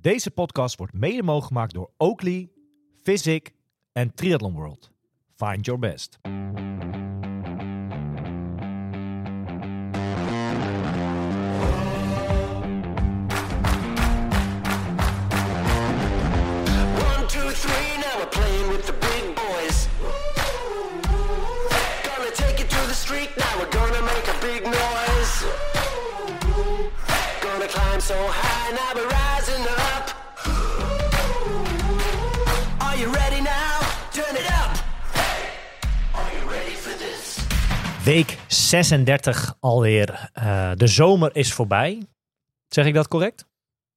Deze podcast wordt mede mogelijk gemaakt door Oakley, Physic en Triathlon World. Find your best. So high, now we're rising up. Are you ready now? Turn it up. Hey, are you ready for this? Week 36 alweer. De zomer is voorbij. Zeg ik dat correct?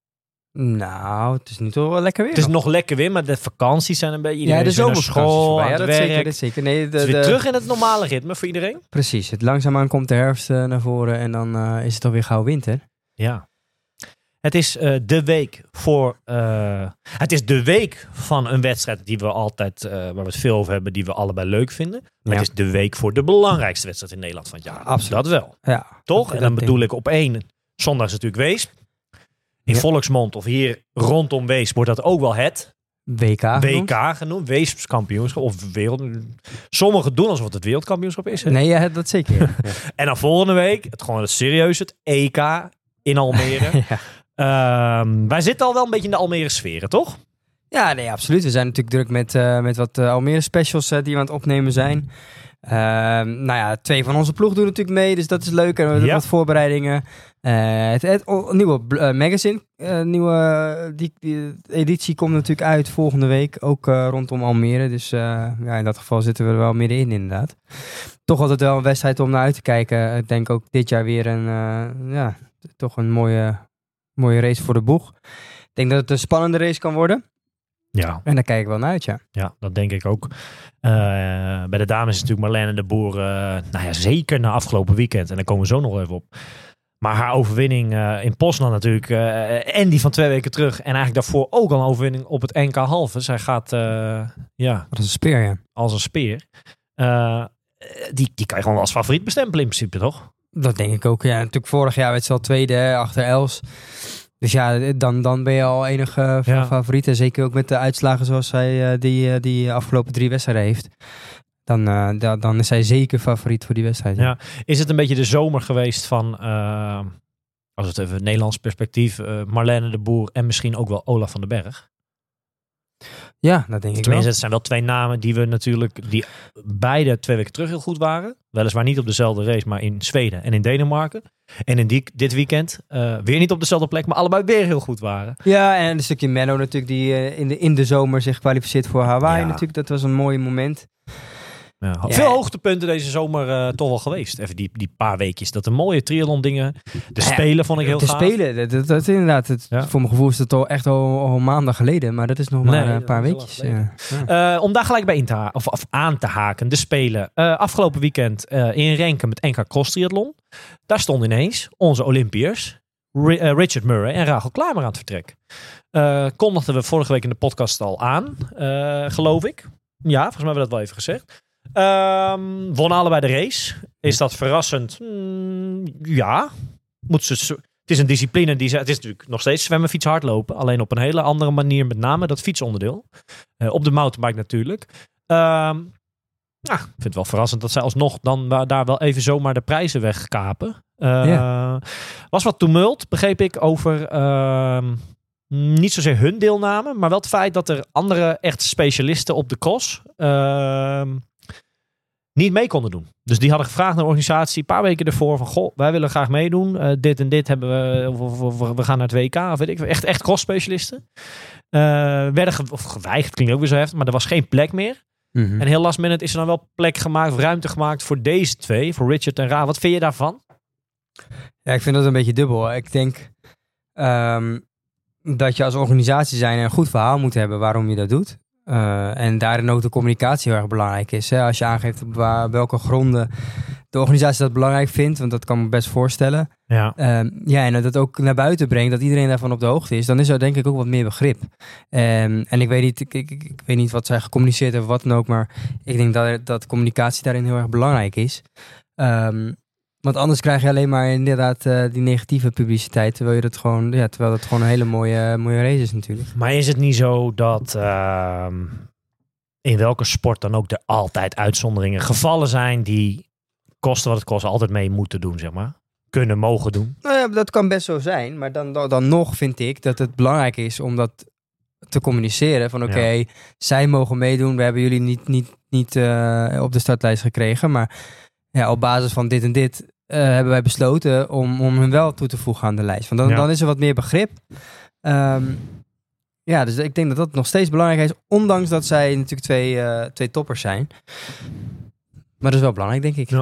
Nou, het is nu toch wel lekker weer. Het is nog lekker weer, maar de vakanties zijn een beetje... Ja, de zomervakanties school, voorbij. Ja, aan het dat werk. zeker, dat zeker. Nee, Het is weer terug in het normale ritme voor iedereen. Precies. Langzaamaan komt de herfst naar voren en dan is het alweer gauw winter. Ja. Het is de week voor. Het is de week van een wedstrijd die we altijd, waar we het veel over hebben, die we allebei leuk vinden. Maar Ja. het is de week voor de belangrijkste wedstrijd in Nederland van het jaar. Absoluut. Dat wel. Ja. Toch? En dan bedoel ik op 1. Zondag is natuurlijk Weesp. In volksmond of hier rondom Weesp wordt dat ook wel het WK genoemd. Weesps kampioenschap of wereld. Sommigen doen alsof het het wereldkampioenschap is. Hè? Nee, ja, dat zeker. Ja. En dan volgende week, het serieus, het EK in Almere. Ja. Wij zitten al wel een beetje in de Almere sferen, toch? Ja, nee, absoluut. We zijn natuurlijk druk met wat Almere specials die we aan het opnemen zijn. Nou ja, 2 van onze ploeg doen natuurlijk mee, dus dat is leuk. En we hebben wat voorbereidingen. Het nieuwe magazine, die editie komt natuurlijk uit volgende week, ook rondom Almere. Dus ja, in dat geval zitten we er wel middenin inderdaad. Toch altijd wel een wedstrijd om naar uit te kijken. Ik denk ook dit jaar weer toch een mooie race voor de boeg. Ik denk dat het een spannende race kan worden. Ja. En daar kijk ik wel naar uit, ja. Ja, dat denk ik ook. Bij de dames is natuurlijk Marlene de Boer, zeker na afgelopen weekend. En daar komen we zo nog even op. Maar haar overwinning in Poznan natuurlijk. En die van 2 weken terug. En eigenlijk daarvoor ook al een overwinning op het NK halve. Zij gaat, Als een speer, ja. als een speer. Die kan je gewoon als favoriet bestempelen in principe, toch? Dat denk ik ook, ja. Natuurlijk vorig jaar werd ze al tweede achter Els. Dus ja, dan ben je al enige favoriet. En zeker ook met de uitslagen zoals zij die afgelopen 3 wedstrijden heeft. Dan is zij zeker favoriet voor die wedstrijd. Ja. Ja. Is het een beetje de zomer geweest van, als het even Nederlands perspectief, Marlene de Boer en misschien ook wel Olaf van den Berg? Ja, dat denk ik Tenminste, wel. het zijn wel 2 namen die beide 2 weken terug heel goed waren. Weliswaar niet op dezelfde race, maar in Zweden en in Denemarken. En in dit weekend weer niet op dezelfde plek, maar allebei weer heel goed waren. Ja, en een stukje Menno natuurlijk die in de zomer zich kwalificeert voor Hawaii Ja. natuurlijk. Dat was een mooi moment. Ja, Ja. Veel hoogtepunten deze zomer toch wel geweest. Even die paar weekjes. Dat de mooie triathlon dingen. De Spelen vond ik heel gaaf. De Spelen, dat is inderdaad. Ja. Voor mijn gevoel is het al echt al maanden geleden. Maar dat is nog maar een paar dat is weekjes. wel lang Ja. Om daar gelijk bij of aan te haken. De Spelen. Afgelopen weekend in Renken met NK Cross Triathlon. Daar stonden ineens onze Olympiërs. Richard Murray en Rachel Klamer aan het vertrek. Kondigden we vorige week in de podcast al aan. Geloof ik. Ja, volgens mij hebben we dat wel even gezegd. Wonnen allebei de race. Is dat verrassend? Ja. Het is een discipline het is natuurlijk nog steeds zwemmen, fietsen, hardlopen. Alleen op een hele andere manier, met name dat fietsonderdeel. Op de mountainbike natuurlijk. Ik vind het wel verrassend dat zij alsnog dan daar wel even zomaar de prijzen wegkapen. Was wat tumult, begreep ik, over niet zozeer hun deelname, maar wel het feit dat er andere echt specialisten op de cross niet mee konden doen. Dus die hadden gevraagd naar de organisatie een paar weken ervoor van, goh, wij willen graag meedoen. Dit en dit hebben we gaan naar het WK, of weet ik, echt cross-specialisten. Werden geweigerd, klinkt ook weer zo heftig, maar er was geen plek meer. Mm-hmm. En heel last minute is er dan wel plek gemaakt, of ruimte gemaakt voor deze 2, voor Richard en Ra. Wat vind je daarvan? Ja, ik vind dat een beetje dubbel. Ik denk dat je als organisatie zijn een goed verhaal moet hebben waarom je dat doet. En daarin ook de communicatie heel erg belangrijk is. Hè? Als je aangeeft op welke gronden de organisatie dat belangrijk vindt, want dat kan me best voorstellen. Ja. En dat ook naar buiten brengt, dat iedereen daarvan op de hoogte is, dan is er denk ik ook wat meer begrip. En ik weet niet wat zij gecommuniceerd hebben of wat dan ook, maar ik denk dat communicatie daarin heel erg belangrijk is. Want anders krijg je alleen maar inderdaad die negatieve publiciteit. Terwijl het gewoon een hele mooie race is natuurlijk. Maar is het niet zo dat in welke sport dan ook er altijd uitzonderingen gevallen zijn die kosten wat het kost altijd mee moeten doen, zeg maar? Kunnen, mogen doen? Nou ja, dat kan best zo zijn. Maar dan nog vind ik dat het belangrijk is om dat te communiceren. Van oké, zij mogen meedoen. We hebben jullie niet op de startlijst gekregen. Maar ja, op basis van dit en dit hebben wij besloten om hun wel toe te voegen aan de lijst. Want dan is er wat meer begrip. Dus ik denk dat dat nog steeds belangrijk is. Ondanks dat zij natuurlijk twee toppers zijn. Maar dat is wel belangrijk, denk ik. Ja.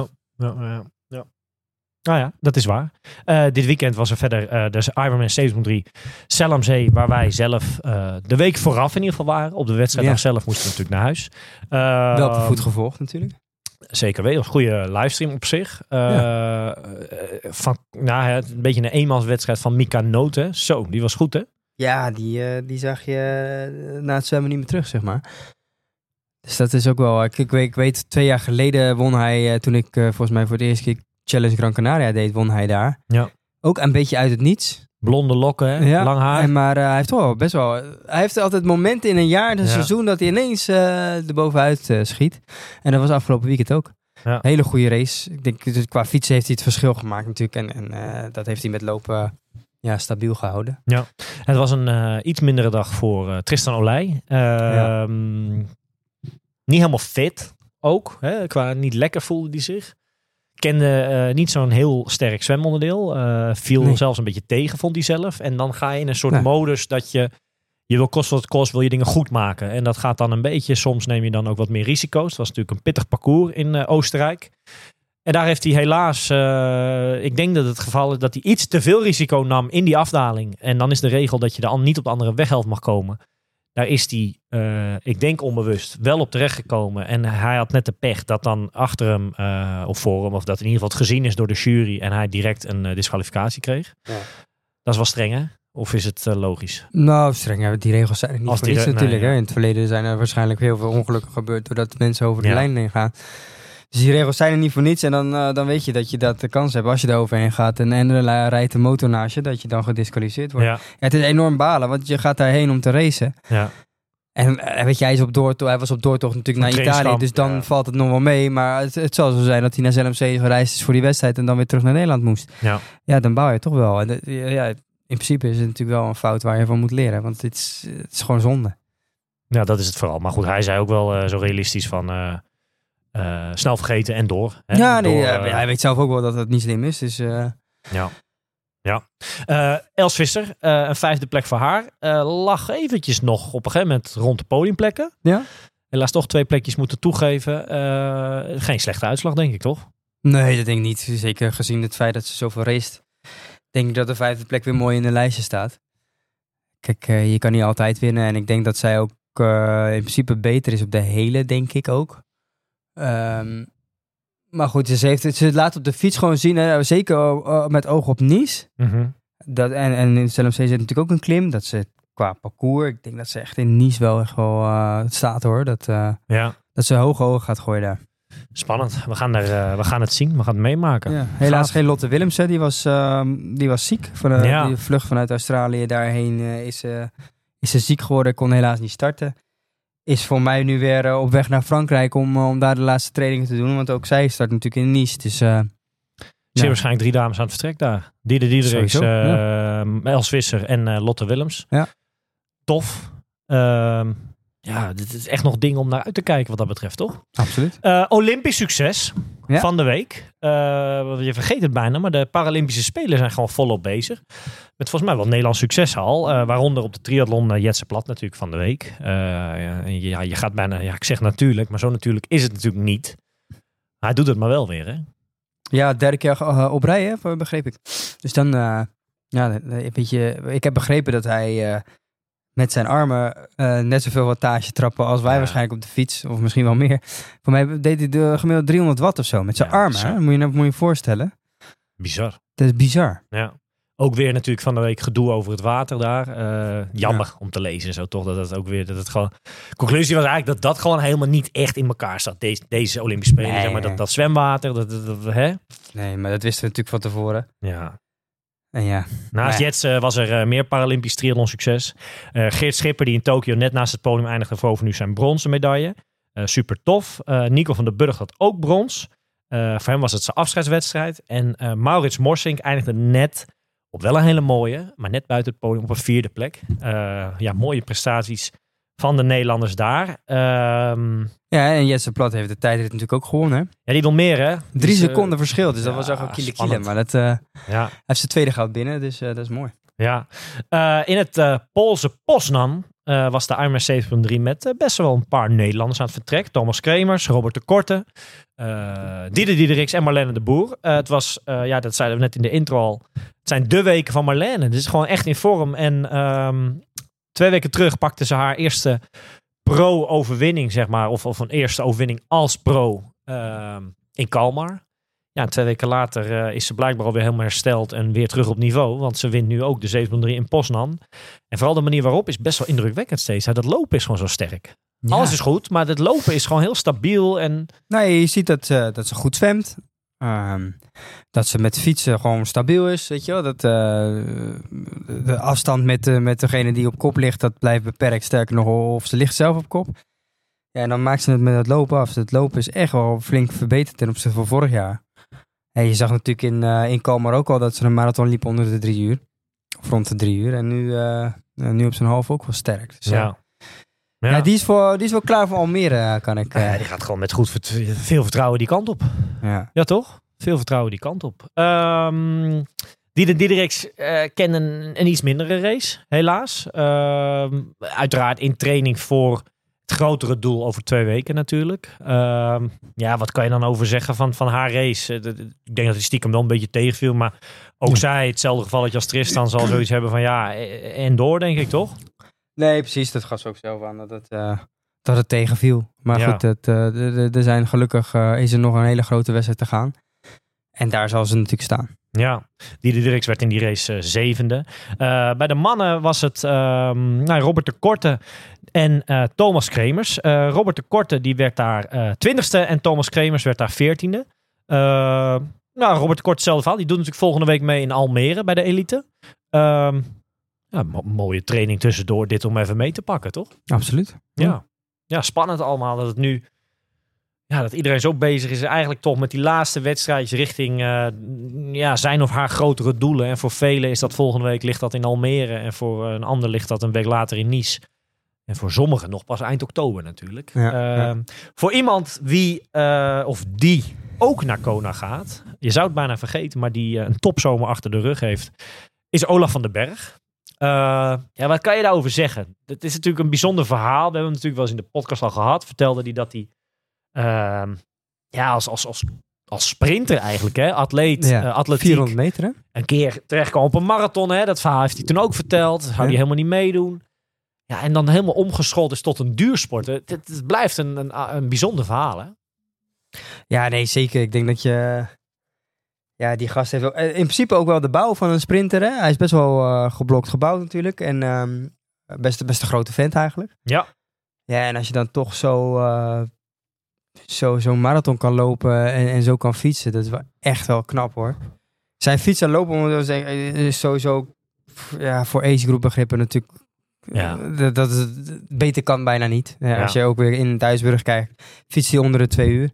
Nou ja, dat is waar. Dit weekend was er verder dus Ironman 7.3 Zellamzee, waar wij zelf de week vooraf in ieder geval waren. Op de wedstrijddag zelf moesten we natuurlijk naar huis. Wel te voet gevolgd natuurlijk. Zeker weten, een goede livestream op zich. Een beetje een eenmanswedstrijd van Mika Noten. Zo, die was goed, hè? Ja, die zag je na het zwemmen niet meer terug, zeg maar. Dus dat is ook wel... Ik weet 2 jaar geleden won hij, toen ik volgens mij voor de eerste keer Challenge Gran Canaria deed, won hij daar. Ja. Ook een beetje uit het niets. Blonde lokken, hè? Lang haar. Maar hij heeft toch wel best wel... Hij heeft altijd momenten in een jaar, een seizoen, dat hij ineens erbovenuit schiet. En dat was afgelopen weekend ook. Ja. Hele goede race. Ik denk, dus qua fietsen heeft hij het verschil gemaakt natuurlijk. En dat heeft hij met lopen stabiel gehouden. Ja. Het was een iets mindere dag voor Tristan Olij. Niet helemaal fit ook. Hè? Qua niet lekker voelde hij zich. Kende niet zo'n heel sterk zwemonderdeel. Viel zelfs een beetje tegen, vond hij zelf. En dan ga je in een soort modus dat je wil kost wat het kost, wil je dingen goed maken. En dat gaat dan een beetje, soms neem je dan ook wat meer risico's. Het was natuurlijk een pittig parcours in Oostenrijk. En daar heeft hij helaas, ik denk dat het geval is dat hij iets te veel risico nam in die afdaling. En dan is de regel dat je dan niet op de andere weghelft mag komen. Daar is hij, ik denk onbewust, wel op terecht gekomen. En hij had net de pech dat dan achter hem of voor hem, of dat in ieder geval het gezien is door de jury en hij direct een disqualificatie kreeg. Ja. Dat is wel streng, hè? Of is het logisch? Nou, streng. Die regels zijn er niet voor niets natuurlijk. Hè? In het verleden zijn er waarschijnlijk heel veel ongelukken gebeurd doordat mensen over de lijn heen gaan. Dus die regels zijn er niet voor niets. En dan weet je dat je dat de kans hebt als je daar overheen gaat. En er rijdt de motor naast je, dat je dan gedisqualificeerd wordt. Ja, het is enorm balen, want je gaat daarheen om te racen. Ja. En weet je, hij was op doortocht natuurlijk naar Italië. Dus dan valt het nog wel mee. Maar het zal zo zijn dat hij naar Zellamzee gereisd is voor die wedstrijd. En dan weer terug naar Nederland moest. Ja, dan baal je toch wel. En in principe is het natuurlijk wel een fout waar je van moet leren. Want het is gewoon zonde. Ja, dat is het vooral. Maar goed, hij zei ook wel zo realistisch van... snel vergeten en door. Hè? Ja, hij weet zelf ook wel dat het niet slim is. Dus, Ja. Els Visser, een 5e plek voor haar. Lag eventjes nog op een gegeven moment rond de podiumplekken. Ja. Helaas toch 2 plekjes moeten toegeven. Geen slechte uitslag, denk ik, toch? Nee, dat denk ik niet. Zeker gezien het feit dat ze zoveel raced. Denk ik dat de 5e plek weer mooi in de lijstje staat. Kijk, je kan niet altijd winnen. En ik denk dat zij ook in principe beter is op de hele, denk ik ook. Maar goed, ze laat op de fiets gewoon zien, hè, zeker met oog op Nice. Mm-hmm. En in Zellamzee zit natuurlijk ook een klim. Dat ze qua parcours, ik denk dat ze echt in Nice wel echt wel staat hoor. Dat ze hoge ogen gaat gooien daar. Spannend. We gaan het zien. We gaan het meemaken. Ja, helaas geen Lotte Willems. Hè. Die was ziek. Die vlucht vanuit Australië daarheen is ze ziek geworden. Kon helaas niet starten. Is voor mij nu weer op weg naar Frankrijk om daar de laatste trainingen te doen. Want ook zij start natuurlijk in Nice. Dus, Zeer waarschijnlijk 3 dames aan het vertrek daar. Diedericks, Els Visser en Lotte Willems. Ja. Tof. Dit is echt nog dingen om naar uit te kijken wat dat betreft, toch? Absoluut. Olympisch succes van de week. Je vergeet het bijna, maar de Paralympische Spelen zijn gewoon volop bezig. Met volgens mij wel Nederlands succes al. Waaronder op de triathlon Jetse Plat natuurlijk van de week. Je gaat bijna, ik zeg natuurlijk, maar zo natuurlijk is het natuurlijk niet. Hij doet het maar wel weer, hè? Ja, 3e keer op rij, hè, begreep ik. Dus dan, ik heb begrepen dat hij met zijn armen net zoveel wattage trappen als wij waarschijnlijk op de fiets. Of misschien wel meer. Voor mij deed hij de gemiddeld 300 watt of zo met zijn armen. Hè? Moet je je voorstellen. Bizar. Dat is bizar. Ja. Ook weer natuurlijk van de week gedoe over het water daar. Jammer om te lezen zo toch. Dat het gewoon... Conclusie was eigenlijk dat gewoon helemaal niet echt in elkaar zat. Deze Olympische Spelen, Nee, zeg maar, nee. dat zwemwater. Hè? Nee, maar dat wisten we natuurlijk van tevoren. Ja. En ja. Naast Ja. Jets was er meer Paralympisch triathlon succes. Geert Schipper, die in Tokio net naast het podium eindigde, veroverde nu zijn bronzen medaille. Super tof. Nico van der Burg had ook brons. Voor hem was het zijn afscheidswedstrijd. En Maurits Morsink eindigde net op wel een hele mooie, maar net buiten het podium op een 4e plek. Mooie prestaties van de Nederlanders daar. Ja, en Jesse Plat heeft de tijdrit natuurlijk ook gewonnen. Hè? Ja, die wil meer, hè? 3 Dus, seconden verschil, dus dat ja, was ook een kiele. spannend. Maar dat, Ja. hij heeft zijn tweede goud binnen, dus dat is mooi. Ja. In het Poolse Poznan was de Ironman 7.3 met best wel een paar Nederlanders aan het vertrek. Thomas Kremers, Robert de Korte, Dieder Diedericks en Marlene de Boer. Het was, dat zeiden we net in de intro al, het zijn de weken van Marlene. Het is gewoon echt in vorm. En 2 weken terug pakte ze haar eerste pro-overwinning, zeg maar. Of een eerste overwinning als pro in Kalmar. Ja, 2 weken later is ze blijkbaar alweer helemaal hersteld en weer terug op niveau. Want ze wint nu ook de 7.3 in Poznan. En vooral de manier waarop is best wel indrukwekkend steeds. Dat lopen is gewoon zo sterk. Ja. Alles is goed, maar het lopen is gewoon heel stabiel. En Nou, je ziet dat ze goed zwemt. Dat ze met fietsen gewoon stabiel is, weet je wel. Dat de afstand met degene die op kop ligt, dat blijft beperkt. Sterker nog, of ze ligt zelf op kop. Ja, en dan maakt ze het met het lopen af. Het lopen is echt wel flink verbeterd ten opzichte van vorig jaar. En je zag natuurlijk in Kalmar ook al dat ze een marathon liep onder de 3 uur. Of rond de 3 uur. En nu op zijn half ook wel sterk. Dus, ja, die is wel klaar voor Almere, kan ik. die gaat gewoon met veel vertrouwen die kant op. Ja. Ja, toch? Veel vertrouwen die kant op. Dieder Diedericks kende een iets mindere race, helaas. Uiteraard in training voor het grotere doel over 2 weken natuurlijk. Wat kan je dan over zeggen van haar race? Ik denk dat hij stiekem wel een beetje tegenviel. Maar ook zij, hetzelfde gevalletje als Tristan, zal zoiets hebben van en door, denk ik, toch? Nee, precies. Dat gaf ze ook zelf aan dat het tegenviel. Maar goed, er zijn gelukkig is er nog een hele grote wedstrijd te gaan. En daar zal ze natuurlijk staan. Ja, Dieder Diedericks werd in die race 7e. Bij de mannen was het Robert de Korte en Thomas Kremers. Robert de Korte die werd daar 20e en Thomas Kremers werd daar 14e. Robert de Korte hetzelfde verhaal. Die doet natuurlijk volgende week mee in Almere bij de elite. Mooie training tussendoor dit om even mee te pakken, toch? Absoluut. Ja, spannend allemaal dat het nu... Ja, dat iedereen zo bezig is eigenlijk toch met die laatste wedstrijdjes richting zijn of haar grotere doelen. En voor velen is dat volgende week ligt dat in Almere. En voor een ander ligt dat een week later in Nice. En voor sommigen nog pas eind oktober natuurlijk. Voor iemand wie ook naar Kona gaat. Je zou het bijna vergeten, maar die een topzomer achter de rug heeft. Is Olaf van den Berg. Wat kan je daarover zeggen? Het is natuurlijk een bijzonder verhaal. We hebben hem natuurlijk wel eens in de podcast al gehad. Vertelde hij dat hij... als sprinter eigenlijk, hè? Atletiek. 400 meter, hè? Een keer terechtkomen op een marathon, hè? Dat verhaal heeft hij toen ook verteld. Zou hij helemaal niet meedoen. Ja, en dan helemaal omgeschoold is tot een duursport. Het blijft een bijzonder verhaal, hè? Ja, nee, zeker. Ik denk dat je... Ja, die gast heeft in principe ook wel de bouw van een sprinter, hè? Hij is best wel geblokt gebouwd natuurlijk. En best een grote vent eigenlijk. Ja. Ja, en als je dan toch zo'n marathon kan lopen en zo kan fietsen, dat is wel echt wel knap, hoor. Zijn fietsen en lopen, moet ik zeggen, is sowieso voor agegroep begrippen natuurlijk. Ja. Dat is, beter kan bijna niet. Ja. Als je ook weer in Duisburg kijkt, fietst hij onder de 2 uur.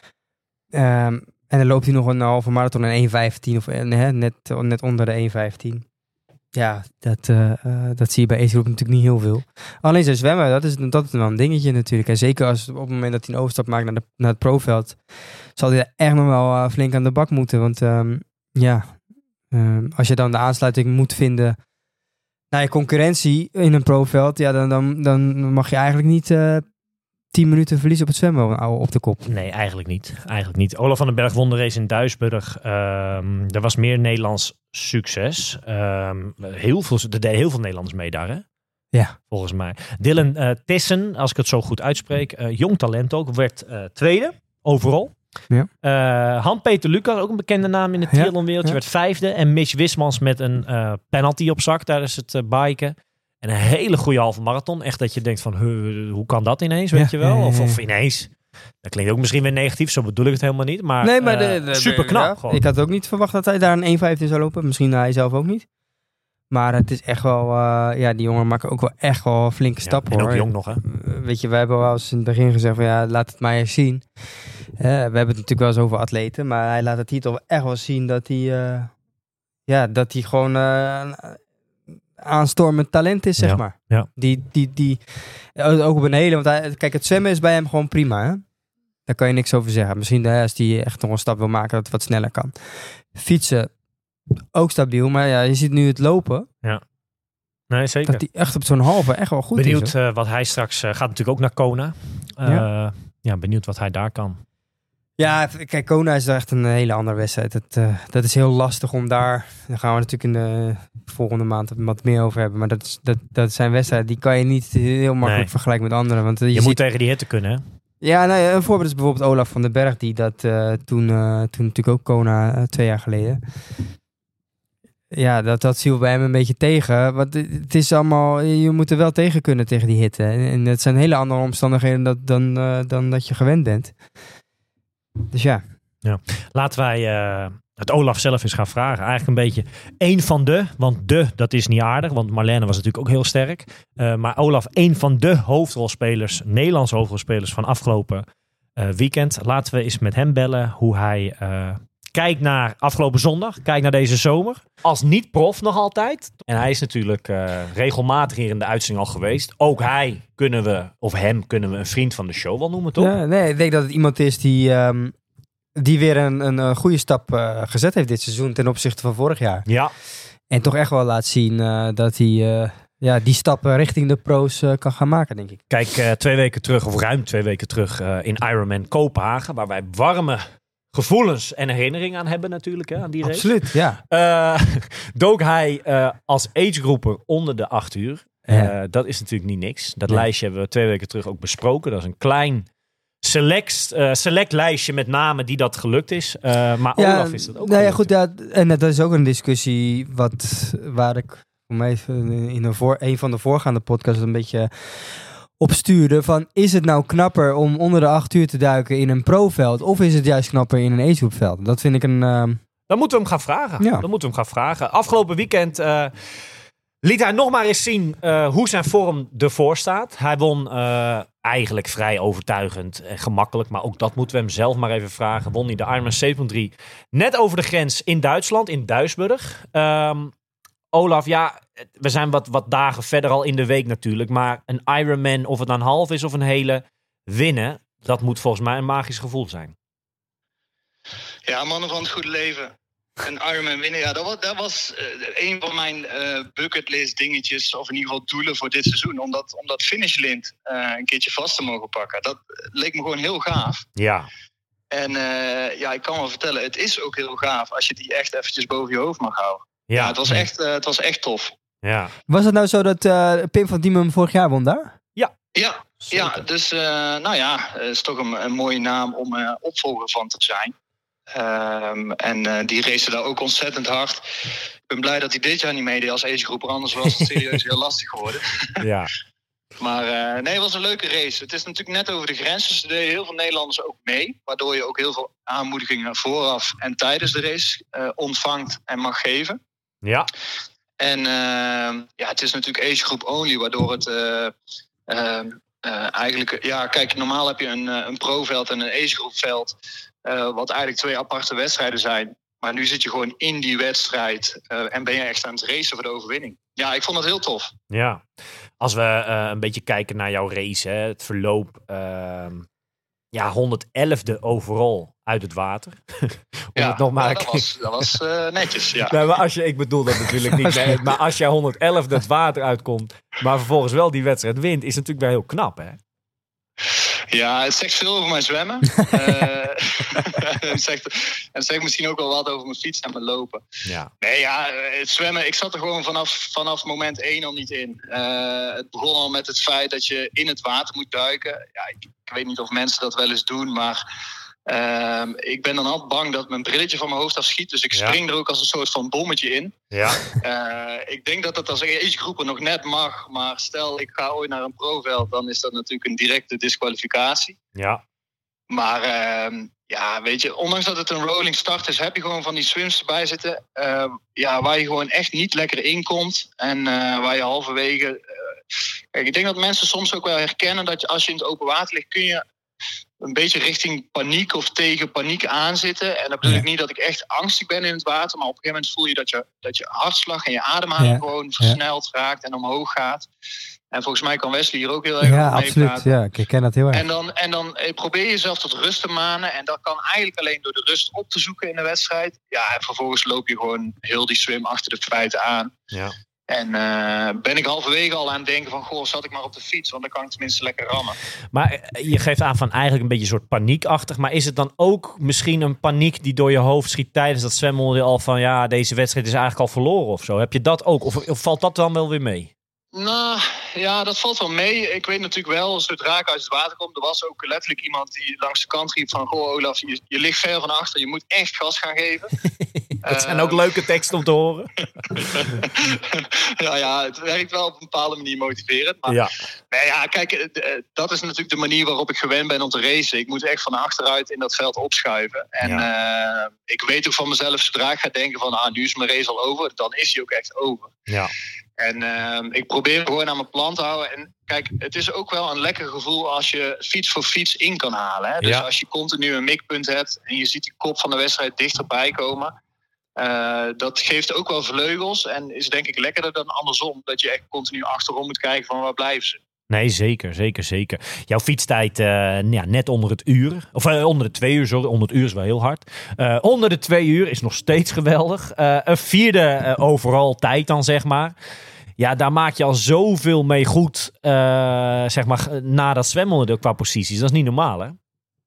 En dan loopt hij nog een halve marathon in 1:15 of net onder de 1:15. Ja, dat zie je bij agegroep natuurlijk niet heel veel. Alleen zijn zwemmen, dat is wel een dingetje natuurlijk. En zeker als op het moment dat hij een overstap maakt naar het profveld, zal hij er echt nog wel flink aan de bak moeten. Want als je dan de aansluiting moet vinden naar je concurrentie in een profveld, dan mag je eigenlijk niet 10 minuten verlies op het zwemmen op de kop. Nee, eigenlijk niet. Olaf van den Berg won de race in Duisburg. Er was meer Nederlands succes. Er deden heel veel Nederlanders mee daar, hè? Ja. Volgens mij. Dylan Tissen, als ik het zo goed uitspreek, jong talent ook, werd 2e overal. Han-Peter Lucas, ook een bekende naam in het triathlonwereldje, werd 5e. En Mitch Wismans met een penalty op zak tijdens het biken. En een hele goede halve marathon. Echt dat je denkt van, hoe kan dat ineens, weet je wel? Of ineens. Dat klinkt ook misschien weer negatief, zo bedoel ik het helemaal niet. Maar, super knap. Ik had ook niet verwacht dat hij daar een 1.15 zou lopen. Misschien hij zelf ook niet. Maar het is echt wel... die jongen maken ook wel echt wel flinke stappen, en hoor. ook jong nog, hè? Weet je, wij hebben wel eens in het begin gezegd van laat het maar eens zien. We hebben het natuurlijk wel eens over atleten. Maar hij laat het hier toch echt wel zien dat hij gewoon aanstormend talent is, zeg maar. Ja. Die ook op een hele... Want kijk, het zwemmen is bij hem gewoon prima, hè? Daar kan je niks over zeggen. Misschien als hij echt nog een stap wil maken, dat het wat sneller kan. Fietsen, ook stabiel. Maar je ziet nu het lopen. Ja. Nee, zeker. Dat hij echt op zo'n halve echt wel goed benieuwd, is. Benieuwd wat hij straks... gaat natuurlijk ook naar Kona. Benieuwd wat hij daar kan. Ja, kijk, Kona is echt een hele andere wedstrijd. Dat is heel lastig om daar... Daar gaan we natuurlijk in de volgende maand wat meer over hebben. Maar dat zijn wedstrijden, die kan je niet heel makkelijk vergelijken met anderen. Want je moet tegen die hitte kunnen, hè? Ja, een voorbeeld is bijvoorbeeld Olaf van den Berg, die dat toen natuurlijk ook Kona 2 jaar geleden. Ja, dat viel bij hem een beetje tegen. Want het is allemaal, je moet er wel tegen kunnen tegen die hitte. En het zijn hele andere omstandigheden dan dat je gewend bent. Dus ja. Laten wij het Olaf zelf eens gaan vragen. Eigenlijk een beetje één van de, want dat is niet aardig, want Marlene was natuurlijk ook heel sterk. Maar Olaf, één van de hoofdrolspelers, Nederlandse hoofdrolspelers van afgelopen weekend. Laten we eens met hem bellen hoe hij kijkt naar afgelopen zondag, kijkt naar deze zomer. Als niet-prof nog altijd. En hij is natuurlijk regelmatig hier in de uitzending al geweest. Ook hem kunnen we een vriend van de show wel noemen, toch? Ja, nee, ik denk dat het iemand is die weer een goede stap gezet heeft dit seizoen ten opzichte van vorig jaar. Ja. En toch echt wel laat zien dat hij die stap richting de pro's kan gaan maken, denk ik. Kijk, 2 weken terug, of ruim 2 weken terug in Ironman Kopenhagen, waar wij warme gevoelens en herinneringen aan hebben natuurlijk, hè, aan die race. Absoluut, ja. Dook hij als agegroeper onder de 8 uur. Dat is natuurlijk niet niks. Dat lijstje hebben we 2 weken terug ook besproken. Dat is een klein select lijstje met namen die dat gelukt is. Maar Olaf is dat ook gelukt. Goed, en dat is ook een discussie waar ik voor mij in een van de voorgaande podcasts een beetje op stuurde. Van, is het nou knapper om onder de 8 uur te duiken in een pro-veld? Of is het juist knapper in een agegroupveld? Dat vind ik een... Dan moeten we hem gaan vragen. Ja. Dan moeten we hem gaan vragen. Afgelopen weekend liet hij nog maar eens zien hoe zijn vorm ervoor staat. Hij won eigenlijk vrij overtuigend en gemakkelijk. Maar ook dat moeten we hem zelf maar even vragen. Won hij de Ironman 7.3 net over de grens in Duitsland, in Duisburg. Olaf, we zijn wat dagen verder al in de week natuurlijk. Maar een Ironman, of het nou een half is of een hele, winnen, dat moet volgens mij een magisch gevoel zijn. Ja, mannen van het goede leven. Een Ironman winnen, ja, dat was een van mijn bucketlist dingetjes, of in ieder geval doelen voor dit seizoen. Om dat finishlint een keertje vast te mogen pakken. Dat leek me gewoon heel gaaf. Ja. En ik kan wel vertellen, het is ook heel gaaf als je die echt eventjes boven je hoofd mag houden. Ja, Ja, het was echt tof. Ja. Was het nou zo dat Pim van Diemen vorig jaar won daar? Ja, dus het is toch een mooie naam om opvolger van te zijn. Die race daar ook ontzettend hard. Ik ben blij dat hij dit jaar niet meedeed als agegroeper, anders was het serieus heel lastig geworden. Ja. Maar het was een leuke race. Het is natuurlijk net over de grens, dus er deden heel veel Nederlanders ook mee. Waardoor je ook heel veel aanmoedigingen vooraf en tijdens de race ontvangt en mag geven. Ja. En het is natuurlijk agegroep only, waardoor het kijk, normaal heb je een pro-veld en een agegroepveld, wat eigenlijk 2 aparte wedstrijden zijn. Maar nu zit je gewoon in die wedstrijd en ben je echt aan het racen voor de overwinning. Ja, ik vond het heel tof. Ja. Als we een beetje kijken naar jouw race, hè, het verloop, 111e overall uit het water. Dat was netjes, ja. Nee, maar ik bedoel dat natuurlijk niet. Nee, maar als jij 111 het water uitkomt, maar vervolgens wel die wedstrijd wint, is het natuurlijk wel heel knap, hè? Ja, het zegt veel over mijn zwemmen. Het zegt misschien ook wel wat over mijn fietsen en mijn lopen. Ja. Nee, het zwemmen, ik zat er gewoon vanaf moment 1 al niet in. Het begon al met het feit dat je in het water moet duiken. Ja, ik weet niet of mensen dat wel eens doen, maar Ik ben dan altijd bang dat mijn brilletje van mijn hoofd afschiet. Dus ik spring er ook als een soort van bommetje in. Ja. Ik denk dat het als agegroeper nog net mag. Maar stel, ik ga ooit naar een proveld, dan is dat natuurlijk een directe disqualificatie. Ja. Maar weet je, ondanks dat het een rolling start is, heb je gewoon van die swims erbij zitten. Waar je gewoon echt niet lekker in komt. En waar je halverwege... Kijk, ik denk dat mensen soms ook wel herkennen dat je, als je in het open water ligt, kun je een beetje richting paniek of tegen paniek aanzitten. En dat bedoel ik niet dat ik echt angstig ben in het water, maar op een gegeven moment voel je dat je hartslag en je ademhaling gewoon versneld raakt en omhoog gaat. En volgens mij kan Wesley hier ook heel erg over meepraten. Ja, absoluut. Ja, ik ken dat heel erg. En dan probeer je jezelf tot rust te manen. En dat kan eigenlijk alleen door de rust op te zoeken in de wedstrijd. Ja, en vervolgens loop je gewoon heel die swim achter de feiten aan. Ja. En ben ik halverwege al aan het denken van... Goh, zat ik maar op de fiets, want dan kan ik tenminste lekker rammen. Maar je geeft aan van eigenlijk een beetje een soort paniekachtig. Maar is het dan ook misschien een paniek die door je hoofd schiet tijdens dat zwemonderdeel al van... Ja, deze wedstrijd is eigenlijk al verloren of zo. Heb je dat ook? Of valt dat dan wel weer mee? Nou, ja, dat valt wel mee. Ik weet natuurlijk wel, zodra ik uit het water kom... Er was ook letterlijk iemand die langs de kant riep van... Goh, Olaf, je ligt ver van achter. Je moet echt gas gaan geven. Dat zijn ook leuke teksten om te horen. Ja, het werkt wel op een bepaalde manier motiverend. Maar kijk, dat is natuurlijk de manier waarop ik gewend ben om te racen. Ik moet echt van achteruit in dat veld opschuiven. En ik weet ook van mezelf, zodra ik ga denken van... nu is mijn race al over, dan is die ook echt over. Ja. En ik probeer gewoon aan mijn plan te houden. En kijk, het is ook wel een lekker gevoel als je fiets voor fiets in kan halen. Hè? Dus als je continu een mikpunt hebt en je ziet die kop van de wedstrijd dichterbij komen... dat geeft ook wel vleugels en is denk ik lekkerder dan andersom. Dat je echt continu achterom moet kijken van waar blijven ze. Nee, zeker. Jouw fietstijd net onder het uur. Of onder de 2 uur, sorry. Onder het uur is wel heel hard. Onder de 2 uur is nog steeds geweldig. Een 4e overal tijd dan, zeg maar. Ja, daar maak je al zoveel mee goed, zeg maar, na dat zwemonderdeel qua posities. Dat is niet normaal, hè?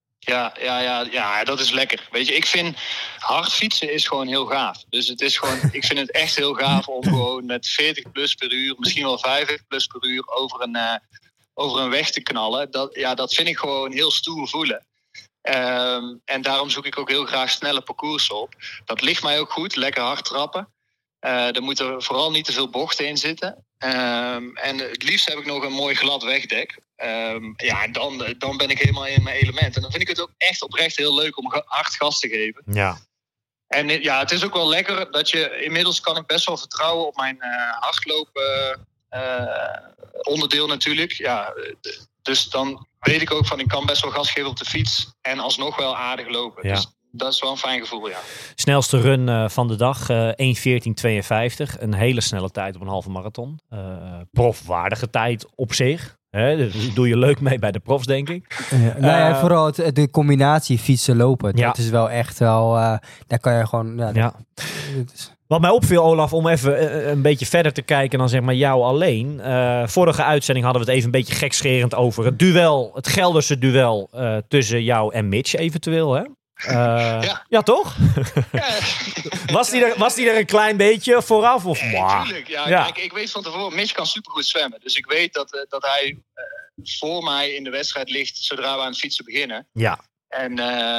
Ja, dat is lekker. Weet je, ik vind hard fietsen is gewoon heel gaaf. Dus het is gewoon, ik vind het echt heel gaaf om gewoon met 40 plus per uur, misschien wel 50 plus per uur over een weg te knallen. Dat vind ik gewoon heel stoer voelen. En daarom zoek ik ook heel graag snelle parcoursen op. Dat ligt mij ook goed, lekker hard trappen. Er moeten vooral niet te veel bochten in zitten. En het liefst heb ik nog een mooi glad wegdek. En dan ben ik helemaal in mijn element. En dan vind ik het ook echt oprecht heel leuk om hard gas te geven. Ja. En het is ook wel lekker dat je... Inmiddels kan ik best wel vertrouwen op mijn hardlopen onderdeel natuurlijk. Ja, dus dan weet ik ook van ik kan best wel gas geven op de fiets. En alsnog wel aardig lopen. Ja. Dus dat is wel een fijn gevoel, ja. Snelste run van de dag, 1:14:52. Een hele snelle tijd op een halve marathon. Profwaardige tijd op zich. Daar doe je leuk mee bij de profs, denk ik. Vooral de combinatie fietsen-lopen. Dat is wel echt wel... daar kan je gewoon... Wat mij opviel, Olaf, om even een beetje verder te kijken dan zeg maar jou alleen. Vorige uitzending hadden we het even een beetje gekscherend over het duel, het Gelderse duel tussen jou en Mitch eventueel, hè? Ja, toch? Ja. Was die er een klein beetje vooraf? Of tuurlijk. Ja. Kijk, ik weet van tevoren, Mitch kan supergoed zwemmen. Dus ik weet dat hij voor mij in de wedstrijd ligt zodra we aan het fietsen beginnen. Ja. En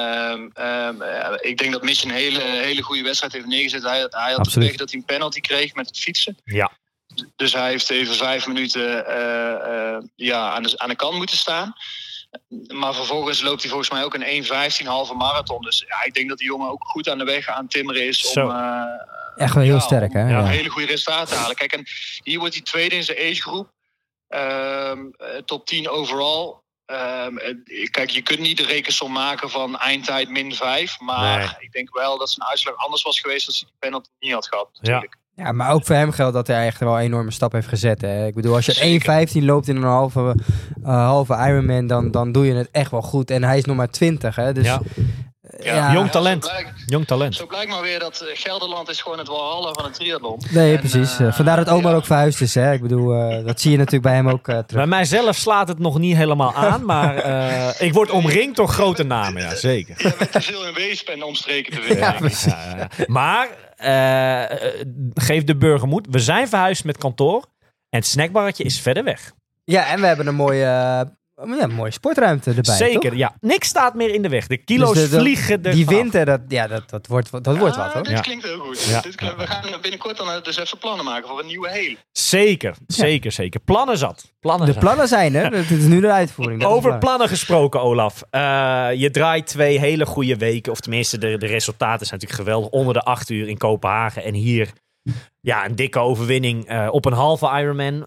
ik denk dat Mitch een hele goede wedstrijd heeft neergezet. Hij had de pech dat hij een penalty kreeg met het fietsen. Ja. Dus hij heeft even 5 minuten aan de kant moeten staan. Maar vervolgens loopt hij volgens mij ook een 1:15 halve marathon. Dus ik denk dat die jongen ook goed aan de weg aan het timmeren is. Om, echt wel heel sterk, hè? Om hele goede resultaten te halen. Kijk, en hier wordt hij tweede in zijn agegroep. Top 10 overall. Kijk, je kunt niet de rekensom maken van eindtijd -5. Maar ik denk wel dat zijn uitslag anders was geweest als hij die penalty niet had gehad. Natuurlijk. Ja, maar ook voor hem geldt dat hij echt wel een enorme stap heeft gezet. Hè? Ik bedoel, als je 1:15 loopt in een halve Ironman, dan doe je het echt wel goed. En hij is nog maar 20, hè? Dus, jong talent. Jong talent. Zo blijkt maar weer dat Gelderland is gewoon het walhalla van het triathlon. Nee, precies. Vandaar dat Omar ook verhuisd is. Hè? Ik bedoel, dat zie je natuurlijk bij hem ook terug. Bij mijzelf slaat het nog niet helemaal aan, maar ik word omringd door grote namen. Ja, zeker. Je bent te veel in Weesp en omstreken te vinden. Ja, precies. Maar geef de burger moed. We zijn verhuisd met kantoor en het snackbarretje is verder weg. Ja, en we hebben een mooie Ja, mooie sportruimte erbij, Zeker, toch? ja. Niks staat meer in de weg. De kilo's Dus vliegen er die vanaf. winter, dat wordt wat, hoor. Dit klinkt heel goed. Ja. We gaan binnenkort dan dus even plannen maken voor een nieuwe heel. Zeker. Plannen zat. De plannen zijn er. Het is nu de uitvoering. Dat is Over waar. plannen gesproken, Olaf. Je draait 2 hele goede weken. Of tenminste, de resultaten zijn natuurlijk geweldig. Onder de 8 uur in Kopenhagen. En hier een dikke overwinning op een halve Ironman.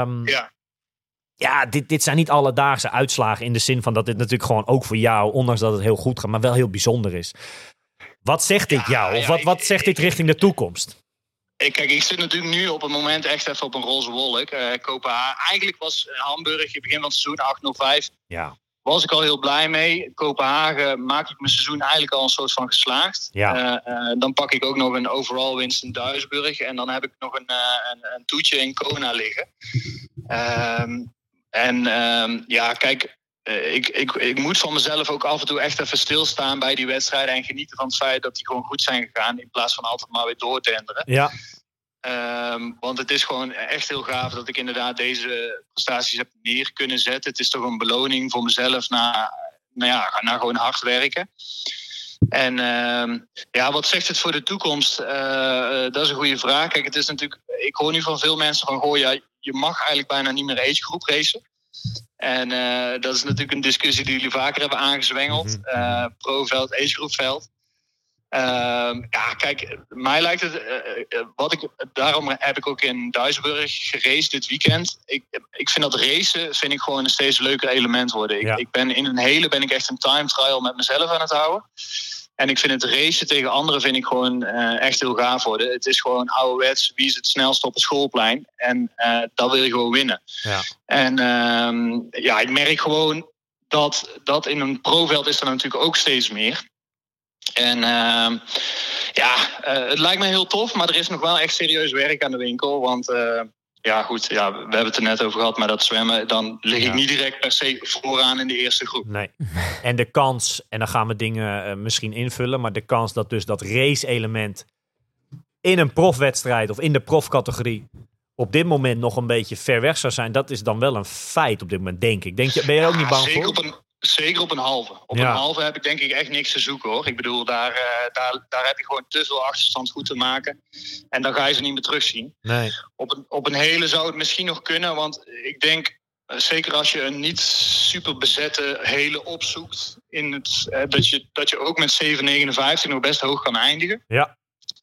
Ja, dit zijn niet alledaagse uitslagen. In de zin van dat dit natuurlijk gewoon ook voor jou, ondanks dat het heel goed gaat, maar wel heel bijzonder is. Wat zegt dit jou? Of wat zegt dit richting de toekomst? Kijk, ik zit natuurlijk nu op het moment echt even op een roze wolk. Kopenhagen. Eigenlijk was Hamburg, in begin van het seizoen 805. Ja. Was ik al heel blij mee. Kopenhagen maak ik mijn seizoen eigenlijk al een soort van geslaagd. Ja. Dan pak ik ook nog een overall winst in Duisburg. En dan heb ik nog een toetje in Kona liggen. Kijk, ik moet van mezelf ook af en toe echt even stilstaan bij die wedstrijden. En genieten van het feit dat die gewoon goed zijn gegaan. In plaats van altijd maar weer doordenderen. Ja. Want het is gewoon echt heel gaaf dat ik inderdaad deze prestaties heb neer kunnen zetten. Het is toch een beloning voor mezelf na gewoon hard werken. En wat zegt het voor de toekomst? Dat is een goede vraag. Kijk, het is natuurlijk, ik hoor nu van veel mensen van, je mag eigenlijk bijna niet meer agegroep racen. En dat is natuurlijk een discussie die jullie vaker hebben aangezwengeld. Pro-veld, agegroepveld. Kijk, mij lijkt het... daarom heb ik ook in Duisburg geraced dit weekend. Ik vind dat racen gewoon een steeds leuker element worden. Ik ben in een hele echt een time trial met mezelf aan het houden. En ik vind het racen tegen anderen vind ik gewoon echt heel gaaf worden. Het is gewoon ouderwets, wie is het snelst op het schoolplein. En dat wil je gewoon winnen. Ja. En ik merk gewoon dat in een pro-veld is er natuurlijk ook steeds meer. En het lijkt me heel tof, maar er is nog wel echt serieus werk aan de winkel. Want we hebben het er net over gehad, maar dat zwemmen, dan lig ik niet direct per se vooraan in de eerste groep. Nee. En de kans, en dan gaan we dingen misschien invullen, maar de kans dat dus dat race-element in een profwedstrijd of in de profcategorie op dit moment nog een beetje ver weg zou zijn, dat is dan wel een feit op dit moment, denk ik. Ben je er ook niet bang voor? Zeker op een halve. Op een halve heb ik denk ik echt niks te zoeken, hoor. Ik bedoel, daar heb je gewoon te veel achterstand goed te maken. En dan ga je ze niet meer terugzien. Nee. Op een hele zou het misschien nog kunnen. Want ik denk, zeker als je een niet super bezette hele opzoekt, dat je ook met 7,59 nog best hoog kan eindigen. Ja.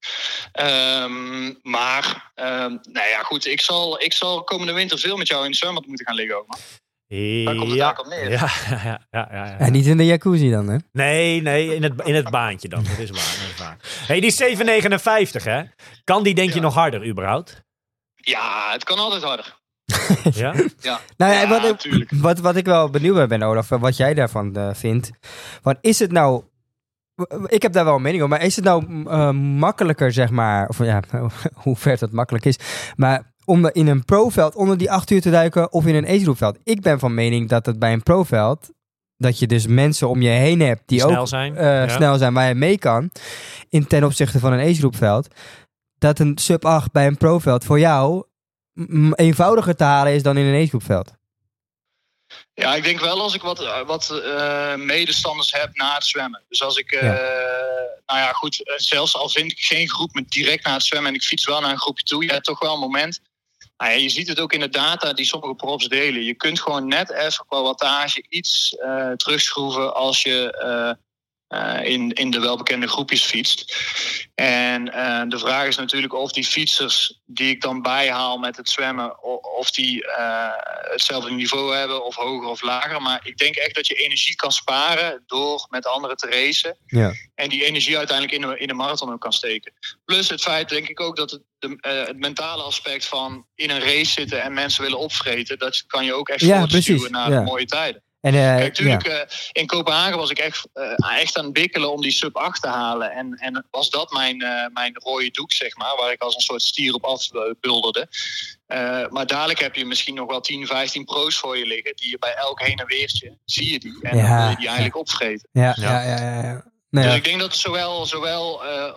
Goed. Ik zal komende winter veel met jou in de zwembad moeten gaan liggen, man. Daar komt het eigenlijk op neer. Ja. En niet in de jacuzzi dan, hè? Nee, in het baantje dan. Dat is waar. Hey, die 7,59, hè? Kan die denk je nog harder, überhaupt? Ja, het kan altijd harder. Ja? Ja. Wat ik wel benieuwd bij ben, Olaf, wat jij daarvan vindt. Want is het nou... Ik heb daar wel een mening over, maar is het nou makkelijker, zeg maar... Of hoe ver dat makkelijk is, maar... om in een pro-veld onder die 8 uur te duiken of in een agegroepveld. Ik ben van mening dat het bij een pro-veld, dat je dus mensen om je heen hebt die snel ook zijn. Snel zijn, waar je mee kan, ten opzichte van een agegroepveld, dat een sub 8 bij een pro-veld voor jou eenvoudiger te halen is dan in een agegroepveld. Ja, ik denk wel als ik wat medestanders heb na het zwemmen. Dus als ik, zelfs al vind ik geen groep met direct na het zwemmen en ik fiets wel naar een groepje toe, je hebt toch wel een moment. Je ziet het ook in de data die sommige profs delen. Je kunt gewoon net even qua wattage iets terugschroeven als je in de welbekende groepjes fietst. En de vraag is natuurlijk of die fietsers die ik dan bijhaal met het zwemmen, of die hetzelfde niveau hebben of hoger of lager. Maar ik denk echt dat je energie kan sparen door met anderen te racen. Ja. En die energie uiteindelijk in de marathon ook kan steken. Plus het feit, denk ik ook, dat het mentale aspect van in een race zitten en mensen willen opvreten, dat kan je ook echt voortstuwen naar mooie tijden. En, in Kopenhagen was ik echt aan het bikkelen om die sub 8 te halen. En was dat mijn rode doek, zeg maar, waar ik als een soort stier op afbulderde. Maar dadelijk heb je misschien nog wel 10, 15 pro's voor je liggen, die je bij elk heen en weertje, zie je die. En dan wil je die eigenlijk opvreten. Ja. Nee, dus ik denk dat het zowel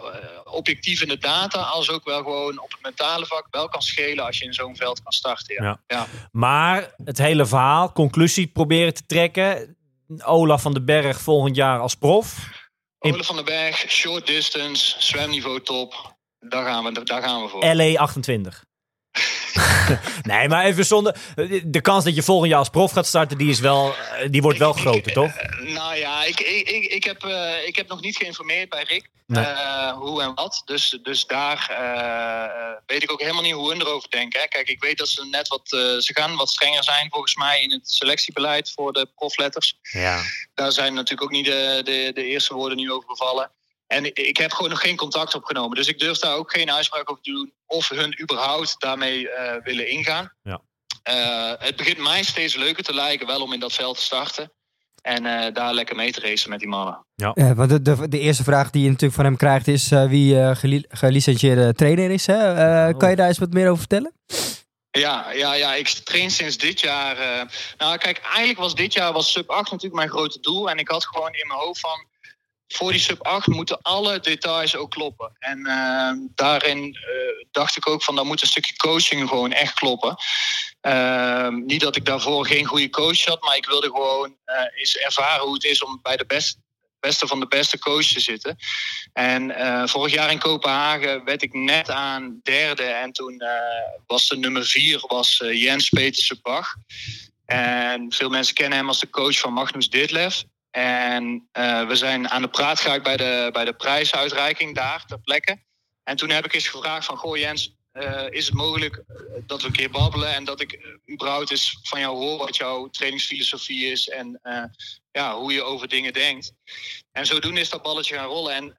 objectief in de data als ook wel gewoon op het mentale vlak wel kan schelen als je in zo'n veld kan starten. Ja. Maar het hele verhaal, conclusie proberen te trekken. Olaf van den Berg volgend jaar als prof. Olaf van den Berg, short distance, zwemniveau top. Daar gaan we voor. LA 28. Nee, maar even zonder... De kans dat je volgend jaar als prof gaat starten, die wordt wel groter, toch? Nou ja, ik heb nog niet geïnformeerd bij Rick. Nee. Hoe en wat. Dus daar weet ik ook helemaal niet hoe hun erover denken. Hè. Kijk, ik weet dat ze net ze gaan wat strenger zijn volgens mij in het selectiebeleid voor de profletters. Ja. Daar zijn natuurlijk ook niet de eerste woorden nu over gevallen. En ik heb gewoon nog geen contact opgenomen. Dus ik durf daar ook geen uitspraak over te doen of hun überhaupt daarmee willen ingaan. Ja. Het begint mij steeds leuker te lijken wel om in dat veld te starten. En daar lekker mee te racen met die mannen. Ja. Want de eerste vraag die je natuurlijk van hem krijgt is wie gelicentieerde trainer is. Hè? Kan je daar eens wat meer over vertellen? Ja, ik train sinds dit jaar. Nou kijk, eigenlijk was dit jaar sub 8 natuurlijk mijn grote doel. En ik had gewoon in mijn hoofd van... Voor die sub 8 moeten alle details ook kloppen. En daarin dacht ik ook van... dan moet een stukje coaching gewoon echt kloppen. Niet dat ik daarvoor geen goede coach had... maar ik wilde gewoon eens ervaren hoe het is... om bij de beste van de beste coach te zitten. En vorig jaar in Kopenhagen werd ik net aan derde... en toen was de nummer 4 Jens Petersen-Bach. En veel mensen kennen hem als de coach van Magnus Ditlev... En we zijn aan de praat geraakt bij de prijsuitreiking daar ter plekke. En toen heb ik eens gevraagd van... Goh Jens, is het mogelijk dat we een keer babbelen... en dat ik überhaupt eens van jou hoor wat jouw trainingsfilosofie is... en hoe je over dingen denkt. En zodoende is dat balletje gaan rollen. En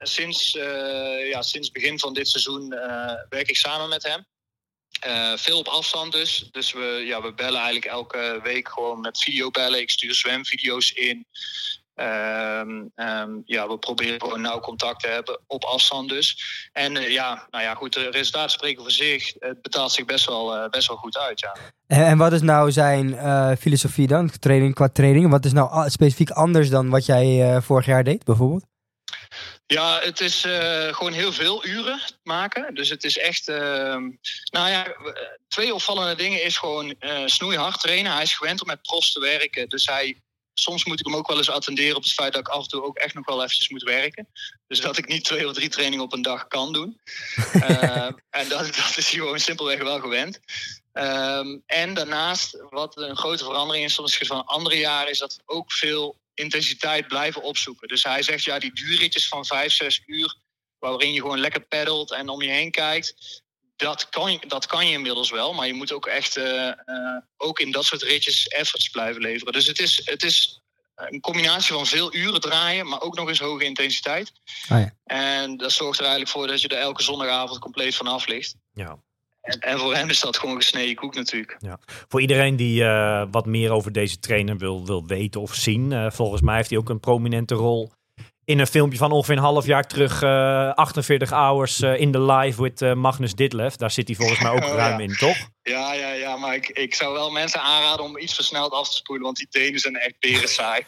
sinds begin van dit seizoen werk ik samen met hem. Veel op afstand dus. Dus we bellen eigenlijk elke week gewoon met videobellen. Ik stuur zwemvideo's in. We proberen gewoon nauw contact te hebben op afstand dus. En goed, de resultaten spreken voor zich. Het betaalt zich best wel goed uit, ja. En wat is nou zijn filosofie dan? Qua training. Wat is nou specifiek anders dan wat jij vorig jaar deed, bijvoorbeeld? Ja, het is gewoon heel veel uren maken. Dus het is echt... twee opvallende dingen is gewoon snoeihard trainen. Hij is gewend om met profs te werken. Dus soms moet ik hem ook wel eens attenderen op het feit dat ik af en toe ook echt nog wel eventjes moet werken. Dus dat ik niet 2 of 3 trainingen op een dag kan doen. En dat is hij gewoon simpelweg wel gewend. En daarnaast, wat een grote verandering is ten opzichte van andere jaren, is dat we ook veel intensiteit blijven opzoeken. Dus hij zegt, die duurritjes van 5-6 uur, waarin je gewoon lekker peddelt en om je heen kijkt, dat kan je inmiddels wel. Maar je moet ook echt ook in dat soort ritjes efforts blijven leveren. Dus het is een combinatie van veel uren draaien, maar ook nog eens hoge intensiteit. Oh ja. En dat zorgt er eigenlijk voor dat je er elke zondagavond compleet van af ligt. Ja. En voor hem is dat gewoon gesneden koek natuurlijk. Ja. Voor iedereen die wat meer over deze trainer wil weten of zien. Volgens mij heeft hij ook een prominente rol in een filmpje van ongeveer een half jaar terug. 48 hours in the live with Magnus Ditlev. Daar zit hij volgens mij ook ruim in, toch? Ja, maar ik zou wel mensen aanraden om iets versneld af te spoelen. Want die Denen zijn echt beren saai.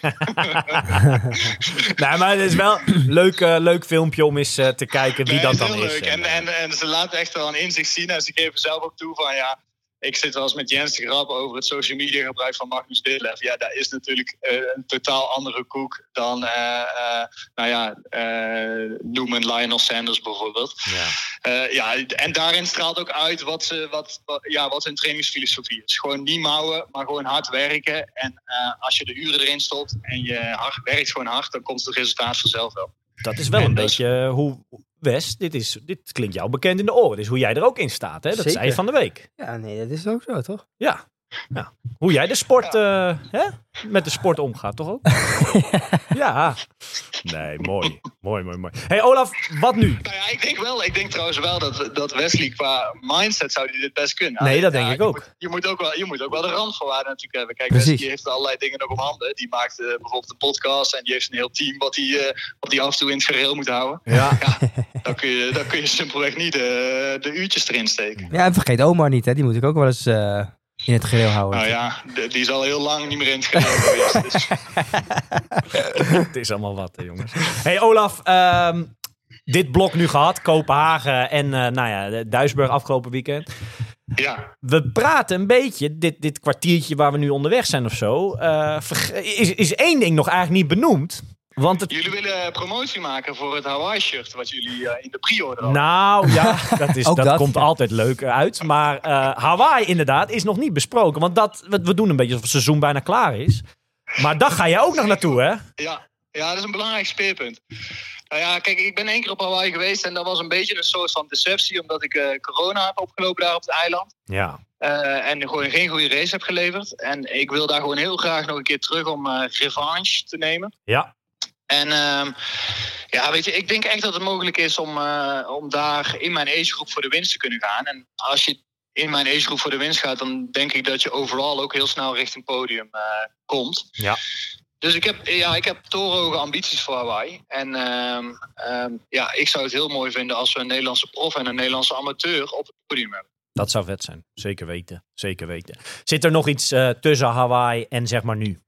Nee, maar het is wel een leuk filmpje om eens te kijken wie dat dan is. Leuk. En ze laten echt wel een inzicht zien. En ze geven zelf ook toe van ik zit wel eens met Jens te grappen over het social media gebruik van Magnus Ditlev. Ja, dat is natuurlijk een totaal andere koek dan, noem een Lionel Sanders bijvoorbeeld. Ja. En daarin straalt ook uit wat hun trainingsfilosofie is. Gewoon niet mouwen, maar gewoon hard werken. En als je de uren erin stopt en je werkt gewoon hard, dan komt het resultaat vanzelf wel. Dat is wel een beetje hoe... Wes, dit klinkt jou bekend in de oren. Dus hoe jij er ook in staat, hè? Dat zei je van de week. Ja, nee, dat is ook zo, toch? Ja. Hoe jij de sport, met de sport omgaat, toch ook? Ja. Nee, mooi. Hey Olaf, wat nu? Nou ja, ik denk trouwens wel dat Wesley qua mindset zou die dit best kunnen. Nee, dat denk ik ook. Je moet ook wel de randvoorwaarden natuurlijk hebben. Kijk, Precies. Wesley heeft allerlei dingen nog op handen. Die maakt bijvoorbeeld een podcast en die heeft een heel team wat die af en toe in het gereel moet houden. Ja. Dan kun je simpelweg niet de uurtjes erin steken. Ja, en vergeet Omar niet, hè. Die moet ik ook wel eens in het gereel houden. Nou ja, die is al heel lang niet meer in het gereel geweest. Dus. Het is allemaal wat, hè, jongens. Hey Olaf, dit blok nu gehad. Kopenhagen en Duisburg afgelopen weekend. Ja. We praten een beetje, dit kwartiertje waar we nu onderweg zijn of zo. Is één ding nog eigenlijk niet benoemd. Want Jullie willen promotie maken voor het Hawaii-shirt wat jullie in de pre-order hadden. Nou ja, Ook dat dat, komt altijd leuk uit. Maar Hawaii inderdaad is nog niet besproken. Want we doen een beetje alsof het seizoen bijna klaar is. Maar daar ga jij ook nog naartoe, hè? Ja, dat is een belangrijk speerpunt. Nou ja, kijk, ik ben 1 keer op Hawaii geweest en dat was een beetje een soort van deceptie, omdat ik corona heb opgelopen daar op het eiland. Ja. En gewoon geen goede race heb geleverd. En ik wil daar gewoon heel graag nog een keer terug om revanche te nemen. Ja. En weet je, ik denk echt dat het mogelijk is om daar in mijn agegroep voor de winst te kunnen gaan. En als je in mijn agegroep voor de winst gaat, dan denk ik dat je overal ook heel snel richting podium komt. Ja. Dus ik heb torenhoge ambities voor Hawaii. En ik zou het heel mooi vinden als we een Nederlandse prof en een Nederlandse amateur op het podium hebben. Dat zou vet zijn. Zeker weten. Zeker weten. Zit er nog iets tussen Hawaii en zeg maar nu?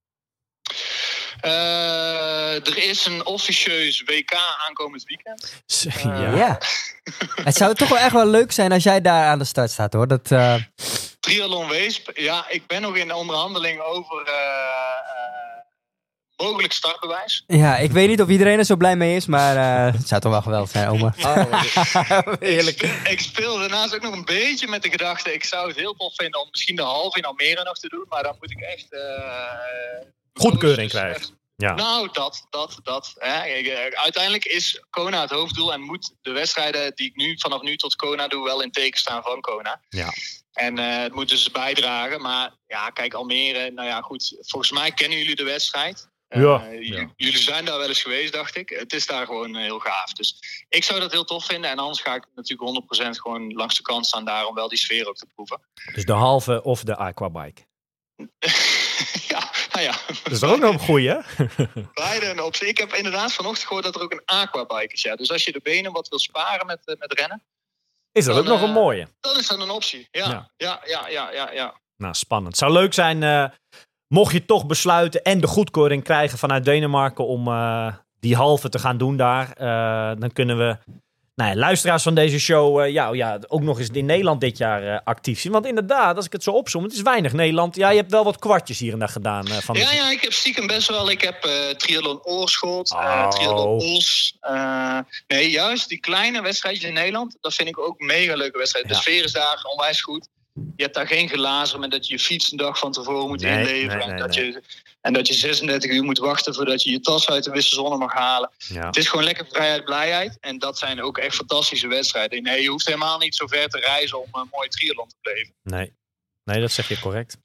Er is een officieus WK aankomend weekend. Ja. Het zou toch wel echt wel leuk zijn als jij daar aan de start staat, hoor. Dat, Triathlon Weesp. Ja, ik ben nog in de onderhandeling over mogelijk startbewijs. Ja, ik weet niet of iedereen er zo blij mee is, maar het zou toch wel geweldig zijn, oma. Heerlijk. Ik speel daarnaast ook nog een beetje met de gedachte, ik zou het heel tof vinden om misschien de halve in Almere nog te doen, maar dan moet ik echt Goedkeuring krijgen. Ja. Nou, dat. Hè. Uiteindelijk is Kona het hoofddoel en moet de wedstrijden die ik vanaf nu tot Kona doe wel in teken staan van Kona. Ja. En het moet dus bijdragen. Maar ja, kijk, Almere, nou ja, goed. Volgens mij kennen jullie de wedstrijd. Jullie zijn daar wel eens geweest, dacht ik. Het is daar gewoon heel gaaf. Dus ik zou dat heel tof vinden. En anders ga ik natuurlijk 100% gewoon langs de kant staan daar om wel die sfeer ook te proeven. Dus de halve of de aquabike. Ja, nou ja. Dat is toch ook nog een goeie, hè? Beide een optie. Ik heb inderdaad vanochtend gehoord dat er ook een aquabike is. Ja. Dus als je de benen wat wil sparen met rennen. Is dat dan, ook nog een mooie? Dan is dat een optie. Ja. Nou, spannend. Het zou leuk zijn, mocht je toch besluiten en de goedkeuring krijgen vanuit Denemarken om die halve te gaan doen daar. Dan kunnen we luisteraars van deze show ook nog eens in Nederland dit jaar actief zien. Want inderdaad, als ik het zo opsom, het is weinig Nederland. Ja, je hebt wel wat kwartjes hier en daar gedaan. Ja, ik heb stiekem best wel. Ik heb triathlon Oorschot, triathlon Os. Nee, juist die kleine wedstrijdjes in Nederland, dat vind ik ook mega leuke wedstrijden. De sfeer is daar onwijs goed. Je hebt daar geen glazen met dat je fiets een dag van tevoren moet inleveren. En dat je 36 uur moet wachten voordat je je tas uit de wisselzone mag halen. Ja. Het is gewoon lekker vrijheid, blijheid. En dat zijn ook echt fantastische wedstrijden. Nee, je hoeft helemaal niet zo ver te reizen om een mooie triathlon te beleven. Nee, dat zeg je correct.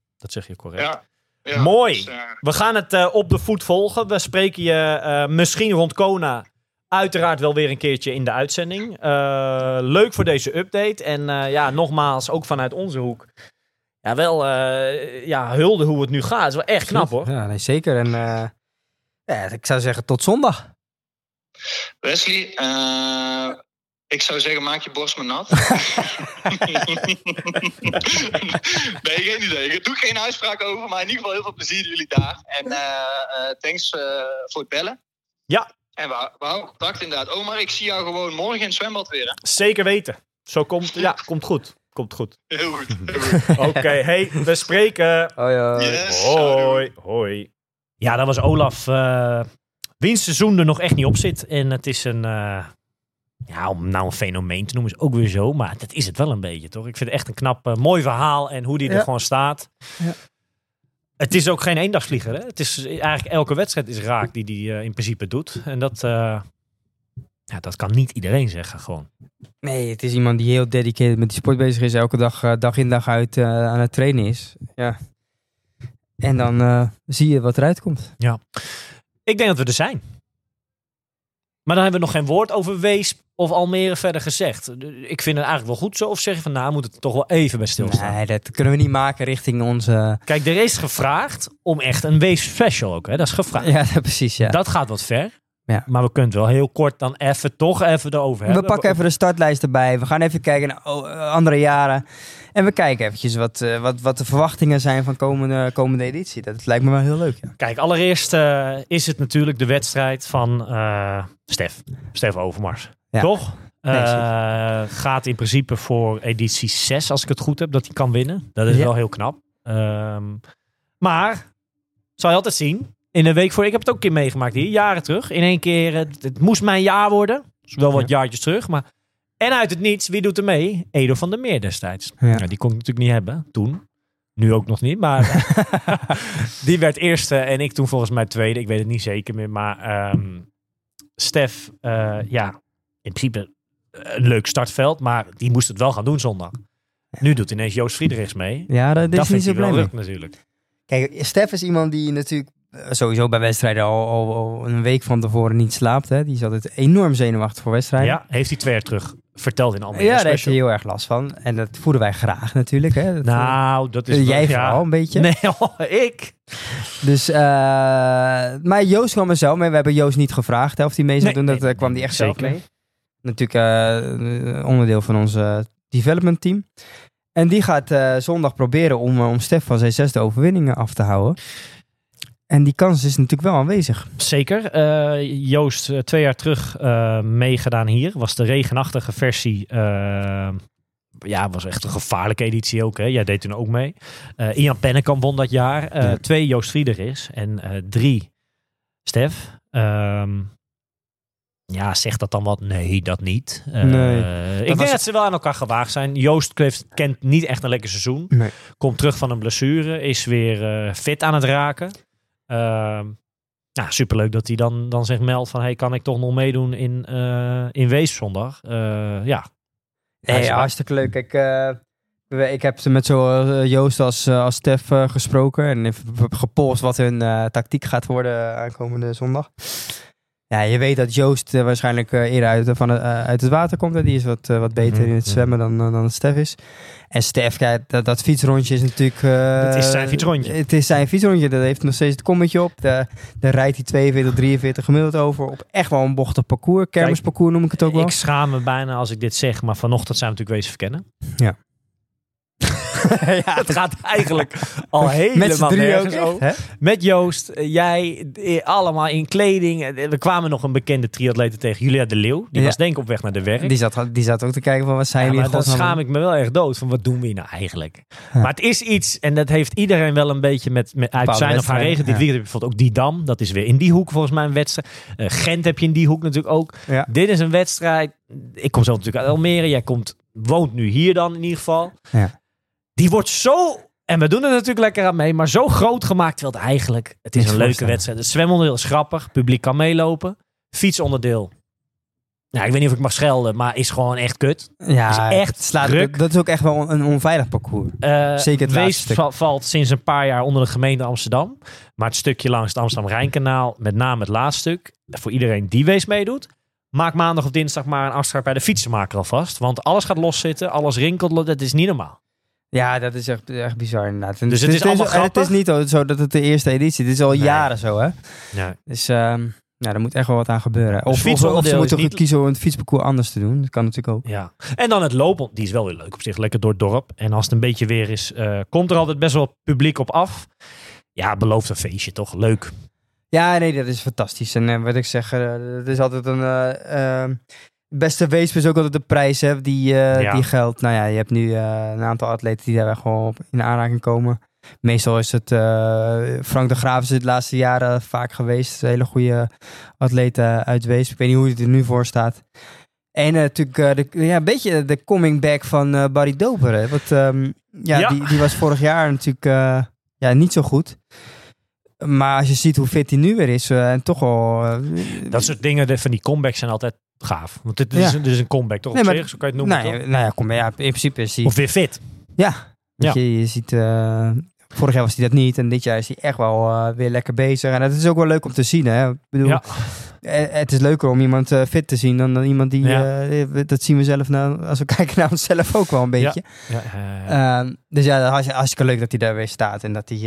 Ja, mooi. Dus, we gaan het op de voet volgen. We spreken je misschien rond Kona uiteraard wel weer een keertje in de uitzending. Leuk voor deze update. En nogmaals, ook vanuit onze hoek. Ja, wel hulde hoe het nu gaat. Het is wel echt knap, hoor. Ja, nee, zeker. En ik zou zeggen tot zondag. Wesley, ik zou zeggen, maak je borst maar nat. Nee, geen idee. Ik doe geen uitspraak over, maar in ieder geval heel veel plezier jullie daar. En thanks voor het bellen. Ja. En we houden contact inderdaad. Omar, ik zie jou gewoon morgen in het zwembad weer, hè? Zeker weten. Zo komt goed. Komt goed. Heel goed. Oké, hey, we spreken. Hoi. Yes, hoi. Ja, dat was Olaf. Wiens seizoen er nog echt niet op zit. En het is om nou een fenomeen te noemen is ook weer zo. Maar dat is het wel een beetje, toch? Ik vind het echt een knap, mooi verhaal. En hoe die er gewoon staat. Ja. Het is ook geen eendagsvlieger, hè? Het is eigenlijk elke wedstrijd is raak die in principe doet. En dat kan niet iedereen zeggen, gewoon. Nee, het is iemand die heel dedicated met die sport bezig is. Elke dag in dag uit aan het trainen is. Ja. En dan zie je wat eruit komt. Ja. Ik denk dat we er zijn. Maar dan hebben we nog geen woord over Weesp of Almere verder gezegd. Ik vind het eigenlijk wel goed zo. Of zeg je van, we moeten het toch wel even bij stilstaan. Nee, dat kunnen we niet maken richting onze... Kijk, er is gevraagd om echt een Weesp special ook. Hè? Dat is gevraagd. Ja, precies, ja. Dat gaat wat ver. Ja. Maar we kunnen het wel heel kort dan toch even erover hebben. We pakken even de startlijst erbij. We gaan even kijken naar andere jaren. En we kijken eventjes wat de verwachtingen zijn van komende editie. Dat lijkt me wel heel leuk. Ja. Kijk, allereerst is het natuurlijk de wedstrijd van Stef Overmars. Ja. Toch? Nee, Gaat in principe voor editie 6, als ik het goed heb, dat hij kan winnen. Dat is wel heel knap. Maar, zal je altijd zien, in de week voor, ik heb het ook een keer meegemaakt hier, jaren terug. In één keer, het moest mijn jaar worden. Dus wel wat jaartjes terug, maar... En uit het niets, wie doet er mee? Edo van der Meer destijds. Ja. Ja, die kon ik natuurlijk niet hebben, toen. Nu ook nog niet, maar die werd eerste en ik toen volgens mij tweede. Ik weet het niet zeker meer, maar Stef, in principe een leuk startveld, maar die moest het wel gaan doen zondag. Nu doet ineens Joost Friedrichs mee. Ja, dat is niet vindt zo hij wel blij leuk mee. natuurlijk. Kijk, Stef is iemand die natuurlijk sowieso bij wedstrijden al een week van tevoren niet slaapt. Hè. Die is altijd enorm zenuwachtig voor wedstrijden. Ja, heeft hij 2 jaar terug verteld in Almere Ja, daar heeft Special. hij heel erg last van. En dat voeden wij graag natuurlijk. Hè. Dat is jij vooral een beetje. Nee, ik. Dus, maar Joost kwam er zelf mee. We hebben Joost niet gevraagd of hij mee zou doen. Dat kwam hij echt zelf zeker mee. Natuurlijk onderdeel van ons development team. En die gaat zondag proberen om Stef van zijn 6e overwinningen af te houden. En die kans is natuurlijk wel aanwezig. Zeker. Joost, 2 jaar terug meegedaan hier. Was de regenachtige versie. Was echt een gevaarlijke editie ook. Hè? Jij deed toen ook mee. Ian Pennekamp won dat jaar. 2 Joost Friedrichs. En 3 Stef. Zegt dat dan wat? Nee, dat niet. Nee. Ik denk dat ze wel aan elkaar gewaagd zijn. Joost kent niet echt een lekker seizoen. Nee. Komt terug van een blessure. Is weer fit aan het raken. Superleuk dat hij dan zich meldt van... Hey, kan ik toch nog meedoen in Wees zondag? Hartstikke leuk. Ik heb met zowel Joost als Stef gesproken. En even gepolst wat hun tactiek gaat worden aankomende zondag. Ja, je weet dat Joost waarschijnlijk eerder uit het water komt. Die is wat beter in het zwemmen dan Stef is. En Stef, dat fietsrondje is natuurlijk... het is zijn fietsrondje. Het is zijn fietsrondje. Dat heeft nog steeds het kommetje op. Daar rijdt hij 42, 43 gemiddeld over. Op echt wel een bochtig parcours. Kermisparcours noem ik het ook wel. Ik schaam me bijna als ik dit zeg. Maar vanochtend zijn we natuurlijk wezen verkennen. Ja. Het gaat eigenlijk al helemaal met z'n drieën nergens ook over. echt, hè? Met Joost, jij, allemaal in kleding. We kwamen nog een bekende triatlete tegen, Julia de Leeuw. Die was denk ik op weg naar de werk. Die zat ook te kijken van wat zijn jullie in maar dan godsnaam. schaam ik me wel echt dood van wat doen we hier nou eigenlijk. Ja. Maar het is iets, en dat heeft iedereen wel een beetje met uit zijn of haar regen. Dit weekend heb je bijvoorbeeld ook Didam. Dat is weer in die hoek volgens mij een wedstrijd. Gent heb je in die hoek natuurlijk ook. Ja. Dit is een wedstrijd. Ik kom zo natuurlijk uit Almere. Jij woont nu hier dan in ieder geval. Ja. Die wordt zo, en we doen er natuurlijk lekker aan mee, maar zo groot gemaakt, terwijl het is een leuke wedstrijd. Het zwemonderdeel is grappig, publiek kan meelopen. Fietsonderdeel, ik weet niet of ik mag schelden, maar is gewoon echt kut. Ja, is echt druk. Dat is ook echt wel een onveilig parcours. Zeker het Wees valt sinds een paar jaar onder de gemeente Amsterdam. Maar het stukje langs het Amsterdam-Rijnkanaal, met name het laatste stuk, voor iedereen die Wees meedoet, maak maandag of dinsdag maar een afspraak bij de fietsenmaker alvast. Want alles gaat loszitten, alles rinkelt, dat is niet normaal. Ja, dat is echt bizar inderdaad. Dus het is allemaal grappig. Het is niet zo dat het de eerste editie is. Het is al jaren zo, hè? Ja. Dus er moet echt wel wat aan gebeuren. Dus of ze moeten niet kiezen om het fietsparcours anders te doen. Dat kan natuurlijk ook. Ja. En dan het lopen. Die is wel weer leuk op zich. Lekker door het dorp. En als het een beetje weer is, komt er altijd best wel publiek op af. Ja, belooft een feestje toch? Leuk. Ja, nee, dat is fantastisch. En wat ik zeg, het is altijd een... beste weesp is ook altijd de prijs, hè, die geldt. Nou ja, je hebt nu een aantal atleten die daar gewoon in aanraking komen. Meestal is het Frank de Graaf is het de laatste jaren vaak geweest. Een hele goede atleet uit Weesp. Ik weet niet hoe het er nu voor staat. En natuurlijk een beetje de coming back van Barry Doper. Hè. Die was vorig jaar natuurlijk niet zo goed. Maar als je ziet hoe fit hij nu weer is, en toch wel... dat soort dingen van die comebacks zijn altijd gaaf. Want dit is een comeback toch op zich? Zo kan je het noemen. In principe is hij... Of weer fit. Ja. Je ziet... vorig jaar was hij dat niet. En dit jaar is hij echt wel weer lekker bezig. En dat is ook wel leuk om te zien. Hè? Ik bedoel, het is leuker om iemand fit te zien dan iemand die... dat zien we zelf als we kijken naar onszelf ook wel een beetje. Ja. Dus ja, hartstikke leuk dat hij daar weer staat. En dat hij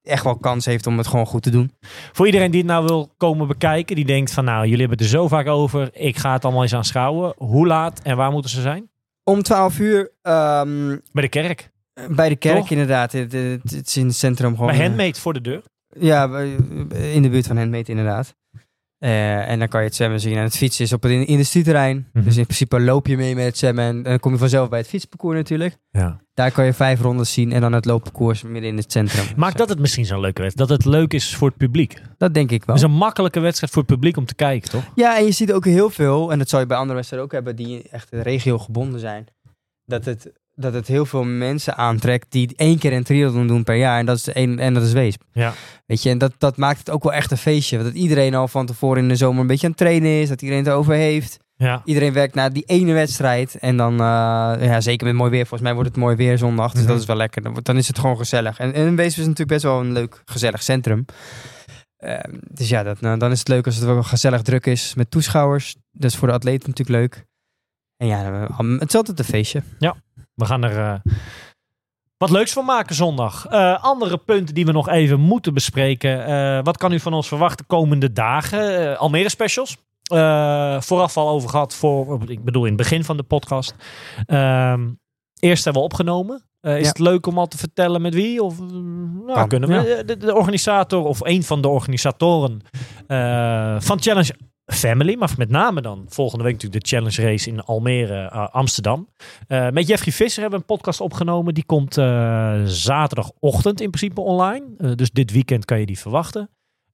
echt wel kans heeft om het gewoon goed te doen. Voor iedereen die het nou wil komen bekijken, die denkt van jullie hebben het er zo vaak over. Ik ga het allemaal eens aanschouwen. Hoe laat en waar moeten ze zijn? Om 12 uur Bij de kerk. bij de kerk Toch? inderdaad. Het is in het centrum gewoon. Bij Handmade voor de deur. Ja, in de buurt van Handmade inderdaad. En dan kan je het zwemmen zien. En het fietsen is op het industrieterrein. Mhm. Dus in principe loop je mee met het zwemmen. En dan kom je vanzelf bij het fietsparcours natuurlijk. Ja. Daar kan je 5 rondes zien. En dan het loopparcours midden in het centrum. Maakt dat het misschien zo'n leuke wedstrijd? Dat het leuk is voor het publiek? Dat denk ik wel. Het is een makkelijke wedstrijd voor het publiek om te kijken, toch? Ja, en je ziet ook heel veel. En dat zou je bij andere wedstrijden ook hebben. Die echt regio gebonden zijn. Dat het heel veel mensen aantrekt die 1 keer een triathlon doen per jaar. En dat is Weesp. Ja. Weet je, en dat maakt het ook wel echt een feestje. Dat iedereen al van tevoren in de zomer een beetje aan het trainen is. Dat iedereen het erover heeft. Ja. Iedereen werkt naar die ene wedstrijd. En dan, zeker met mooi weer. Volgens mij wordt het mooi weer zondag. Dus dat is wel lekker. Dan is het gewoon gezellig. En Weesp is natuurlijk best wel een leuk, gezellig centrum. Dus ja, dan is het leuk als het wel gezellig druk is met toeschouwers. Dat is voor de atleten natuurlijk leuk. En ja, het is altijd een feestje. We gaan er wat leuks van maken zondag. Andere punten die we nog even moeten bespreken. Wat kan u van ons verwachten komende dagen? Almere specials. Vooraf al over gehad. Ik bedoel in het begin van de podcast. Eerst hebben we opgenomen. Is het leuk om al te vertellen met wie? Of kunnen we? Ja. De organisator of een van de organisatoren van Challenge Family, maar met name dan volgende week natuurlijk de Challenge Race in Almere, Amsterdam. Met Jeffrey Visser hebben we een podcast opgenomen. Die komt zaterdagochtend in principe online. Dus dit weekend kan je die verwachten.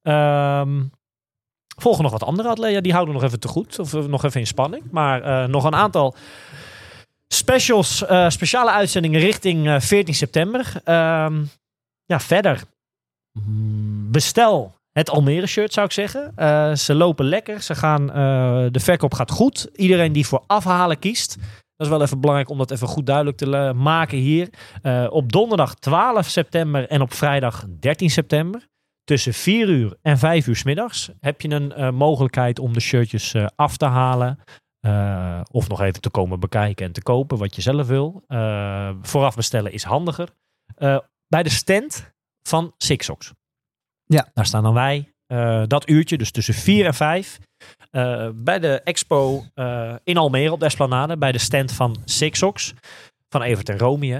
Volgen nog wat andere atleten. Die houden we nog even te goed. Of nog even in spanning. Maar nog een aantal specials, speciale uitzendingen richting 14 september. Verder. Bestel het Almere shirt, zou ik zeggen. Ze lopen lekker. De verkoop gaat goed. Iedereen die voor afhalen kiest. Dat is wel even belangrijk om dat even goed duidelijk te maken hier. Op donderdag 12 september en op vrijdag 13 september. Tussen 4 uur en 5 uur 's middags heb je een mogelijkheid om de shirtjes af te halen. Of nog even te komen bekijken en te kopen wat je zelf wil. Vooraf bestellen is handiger. Bij de stand van Sixox. Ja. Daar staan dan wij. Dat uurtje, dus tussen 4 en 5. Bij de expo in Almere op de Esplanade. Bij de stand van Sixox. Van Evert en Romy.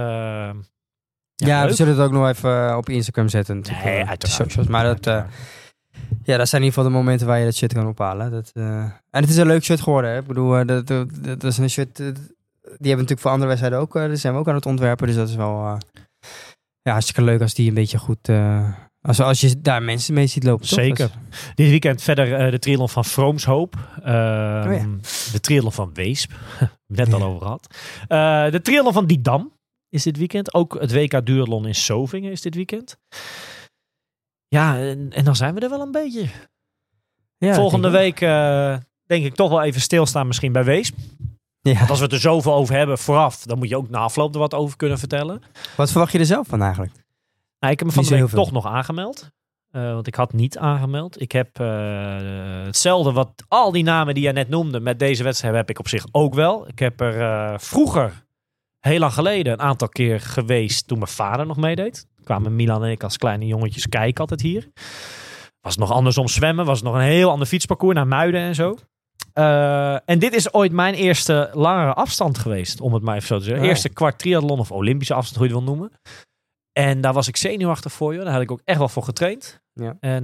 We zullen het ook nog even op Instagram zetten. Nee, uiteraard. Socials. Maar dat zijn in ieder geval de momenten waar je dat shirt kan ophalen. En het is een leuk shirt geworden. Hè? Ik bedoel, dat is een shirt. Die hebben we natuurlijk voor andere wedstrijden ook. Daar zijn we ook aan het ontwerpen. Dus dat is wel hartstikke leuk als die een beetje goed. Als je daar mensen mee ziet lopen. Toch? Zeker. Dit weekend verder de triathlon van Vroomshoop. De triathlon van Weesp. Net al over gehad. De triathlon van Didam is dit weekend. Ook het WK Duathlon in Zovingen is dit weekend. Ja, en dan zijn we er wel een beetje. Ja, volgende week denk ik toch wel even stilstaan misschien bij Weesp. Ja. Want als we het er zoveel over hebben vooraf, dan moet je ook na afloop er wat over kunnen vertellen. Wat verwacht je er zelf van eigenlijk? Nou, ik heb me van de week toch nog aangemeld. Want ik had niet aangemeld. Ik heb hetzelfde wat al die namen die jij net noemde met deze wedstrijd heb ik op zich ook wel. Ik heb er vroeger, heel lang geleden, een aantal keer geweest toen mijn vader nog meedeed. Kwamen Milan en ik als kleine jongetjes kijken altijd hier. Was het nog andersom zwemmen. Was het nog een heel ander fietsparcours naar Muiden en zo. En dit is ooit mijn eerste langere afstand geweest. Om het maar even zo te zeggen. Eerste kwart triathlon of Olympische afstand, hoe je het wil noemen. En daar was ik zenuwachtig voor. Joh. Daar had ik ook echt wel voor getraind. Ja. En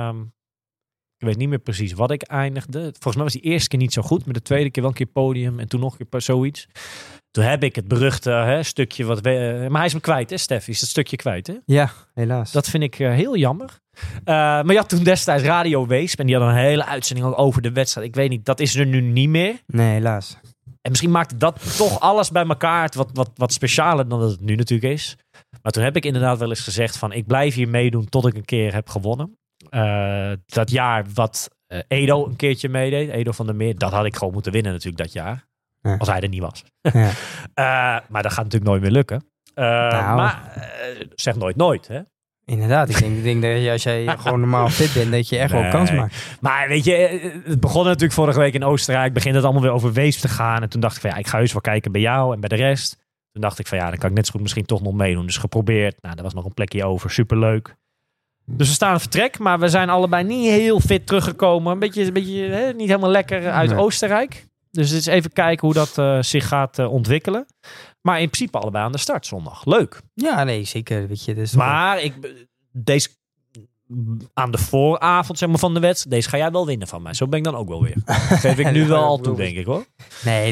ik weet niet meer precies wat ik eindigde. Volgens mij was die eerste keer niet zo goed. Maar de tweede keer wel een keer podium. En toen nog een keer zoiets. Toen heb ik het beruchte stukje wat... maar hij is me kwijt, hè, Steffi? Is dat stukje kwijt, hè? Ja, helaas. Dat vind ik heel jammer. Maar je had toen destijds Radio Weesp. En die had een hele uitzending ook over de wedstrijd. Ik weet niet, dat is er nu niet meer. Nee, helaas. En misschien maakte dat toch alles bij elkaar wat specialer dan dat het nu natuurlijk is. Maar toen heb ik inderdaad wel eens gezegd van... ik blijf hier meedoen tot ik een keer heb gewonnen. Dat jaar wat Edo een keertje meedeed. Edo van der Meer. Dat had ik gewoon moeten winnen natuurlijk dat jaar. Ja. Als hij er niet was. Ja. Maar dat gaat natuurlijk nooit meer lukken. Maar zeg nooit, hè? Inderdaad, ik denk dat als jij gewoon normaal fit bent, dat je echt wel kans maakt. Maar weet je, het begon natuurlijk vorige week in Oostenrijk. Begint het allemaal weer over Weesp te gaan. En toen dacht ik van ik ga eens wel kijken bij jou en bij de rest. Toen dacht ik van ja, dan kan ik net zo goed misschien toch nog meedoen. Dus geprobeerd. Nou, er was nog een plekje over. Superleuk. Dus we staan aan vertrek, maar we zijn allebei niet heel fit teruggekomen. Een beetje niet helemaal lekker uit Oostenrijk. Dus het is even kijken hoe dat zich gaat ontwikkelen. Maar in principe allebei aan de start zondag. Leuk. Ja, nee, zeker. Weet je, dus Maar deze aan de vooravond zeg maar, van de wedstrijd, deze ga jij wel winnen van mij. Zo ben ik dan ook wel weer. Dat geef ik nu wel al toe, denk ik hoor. Nee,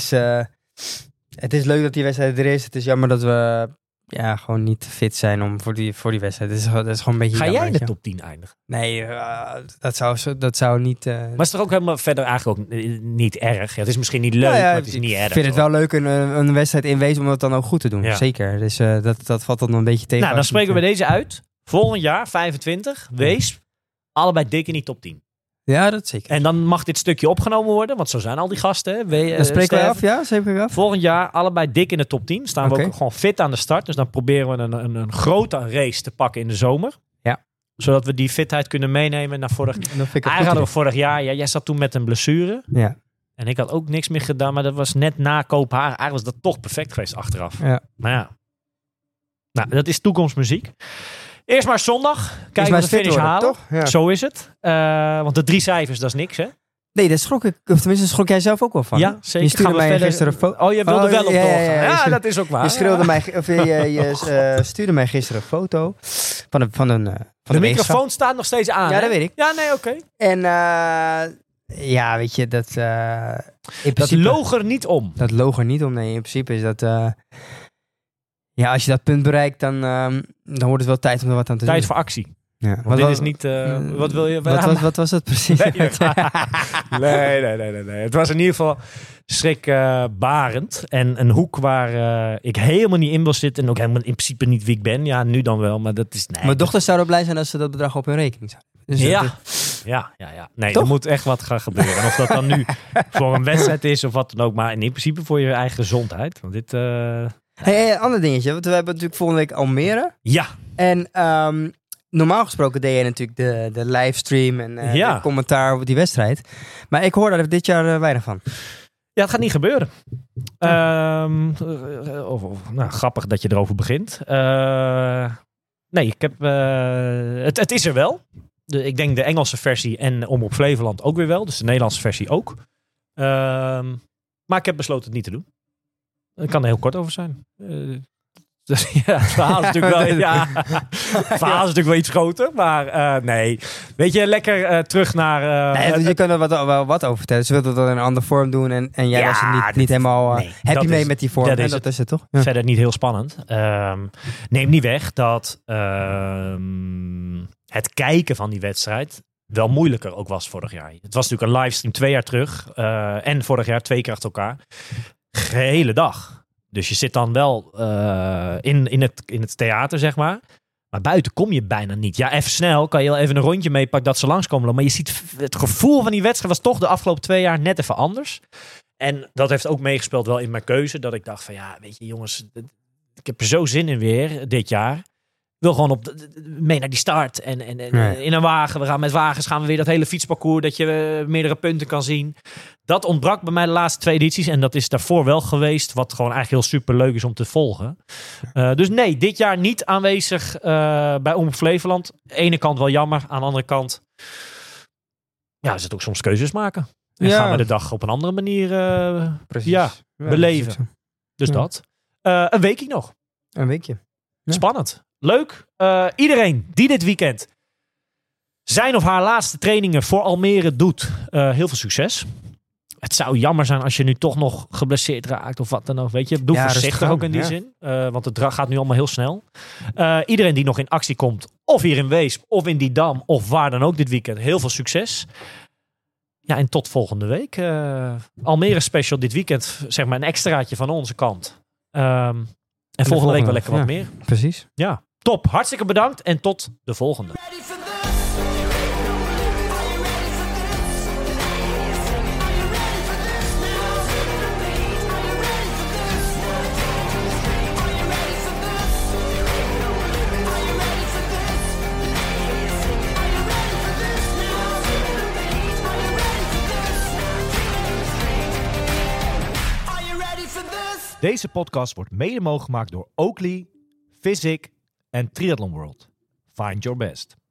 het is leuk dat die wedstrijd er is. Het is jammer dat we gewoon niet fit zijn om voor die wedstrijd. Dat is gewoon een beetje Ga jammer, jij in de weet je. top 10 eindigen? Nee, dat zou niet... Maar het is toch ook helemaal verder eigenlijk ook niet erg? Ja, het is misschien niet leuk, Nou ja, maar het is niet erg. Ik vind het wel leuk een wedstrijd in wezen om dat dan ook goed te doen. Ja. Zeker. Dus dat valt dan een beetje tegen. Nou, dan spreken we deze uit. Volgend jaar, 25, Weesp. Allebei dik in die top 10. Ja, dat zeker. En dan mag dit stukje opgenomen worden, want zo zijn al die gasten. Hè. Dan spreken we Stef. af, ja? Spreken we af? Volgend jaar allebei dik in de top 10. Staan we Oké. ook gewoon fit aan de start. Dus dan proberen we een grote race te pakken in de zomer. Ja. Zodat we die fitheid kunnen meenemen naar vorig... Dan vind ik het Eigenlijk goed hadden we vorig jaar... Ja, jij zat toen met een blessure. Ja. En ik had ook niks meer gedaan. Maar dat was net na Kopenhagen. Eigenlijk was dat toch perfect geweest achteraf. Ja. Maar ja. Nou, dat is toekomstmuziek. Eerst maar zondag. Kijken maar of we de fit finish worden, halen. toch? Ja. Zo is het. Want de 3 cijfers, dat is niks hè? Nee, daar schrok ik. Of tenminste, schrok jij zelf ook wel van. Ja, zeker. Je stuurde Gaan we mij verder- gisteren een foto. Oh, je wilde wel op ja, doorgaan. ja, Ja, je dat is ook waar. Je schreeuwde mij, of je stuurde mij gisteren een foto van de De weegschaal. microfoon staat nog steeds aan. Ja, hè? dat weet ik. Ja, nee, oké. En ja, weet je, dat... in Dat principe, loog er niet om. dat loog er niet om. Nee, in principe is dat... ja, als je dat punt bereikt, dan wordt het wel tijd om er wat aan te doen. Tijd voor actie. Ja. Want dit is niet... wat wil je... Wat was dat precies? Nee. Nee. Het was in ieder geval schrikbarend. En een hoek waar ik helemaal niet in wil zitten. En ook helemaal in principe niet wie ik ben. Ja, nu dan wel. Maar dat is... Nee, Mijn dochters zouden blij zijn als ze dat bedrag op hun rekening zouden. Dus Ja. Nee, Toch? er moet echt wat gaan gebeuren. En of dat dan nu voor een wedstrijd is of wat dan ook. Maar in principe voor je eigen gezondheid. Want dit... Hey, ander dingetje. Want we hebben natuurlijk volgende week Almere. Ja. En normaal gesproken deed je natuurlijk de livestream en de commentaar op die wedstrijd. Maar ik hoor daar dit jaar weinig van. Ja, het gaat niet gebeuren. Nou, grappig dat je erover begint. Nee, ik heb... Het is er wel. Ik denk de Engelse versie en Omroep Flevoland ook weer wel. Dus de Nederlandse versie ook. Maar ik heb besloten het niet te doen. Ik kan er heel kort over zijn. Dus ja, het verhaal is natuurlijk wel, wel iets groter. Maar nee, weet je, lekker terug naar... Nee, je kan er wel wat over vertellen. Ze wilden dat in een andere vorm doen. En jij was er niet helemaal happy mee met die vorm. Dat en is dat is het toch? Ja. Verder niet heel spannend. Neem niet weg dat het kijken van die wedstrijd wel moeilijker ook was vorig jaar. Het was natuurlijk een livestream 2 jaar terug. En vorig jaar 2 keer achter elkaar. Gehele dag. Dus je zit dan wel in het theater, zeg maar. Maar buiten kom je bijna niet. Ja, even snel kan je wel even een rondje meepakken dat ze langskomen. Maar je ziet het gevoel van die wedstrijd was toch de afgelopen 2 jaar net even anders. En dat heeft ook meegespeeld wel in mijn keuze. Dat ik dacht van ja, weet je jongens, ik heb er zo zin in weer dit jaar. Ik wil gewoon mee naar die start. En in een wagen. Met wagens gaan we weer dat hele fietsparcours. Dat je meerdere punten kan zien. Dat ontbrak bij mij de laatste 2 edities. En dat is daarvoor wel geweest. Wat gewoon eigenlijk heel super leuk is om te volgen. Dus nee, dit jaar niet aanwezig bij Omroep Flevoland. Aan de ene kant wel jammer. Aan de andere kant is het ook soms keuzes maken. En gaan we de dag op een andere manier beleven. Dus dat. Een weekje nog. Een weekje. Ja. Spannend. Leuk. Iedereen die dit weekend zijn of haar laatste trainingen voor Almere doet, heel veel succes. Het zou jammer zijn als je nu toch nog geblesseerd raakt of wat dan ook. Weet je, doe voorzichtig ook in die zin. Want het gaat nu allemaal heel snel. Iedereen die nog in actie komt, of hier in Weesp, of in Didam, of waar dan ook dit weekend, heel veel succes. Ja, en tot volgende week. Almere special dit weekend, zeg maar een extraatje van onze kant. En volgende week wel lekker wat meer. Precies. Ja, top. Hartstikke bedankt en tot de volgende. Ready for this? Are you ready for this? Are you ready for this now? Are you ready for this? Are you ready for this? Are you ready for this? Are you ready for this now? Are you ready for this? Are you ready for this? Deze podcast wordt mede mogelijk gemaakt door Oakley, Physic en Triathlon World. Find your best.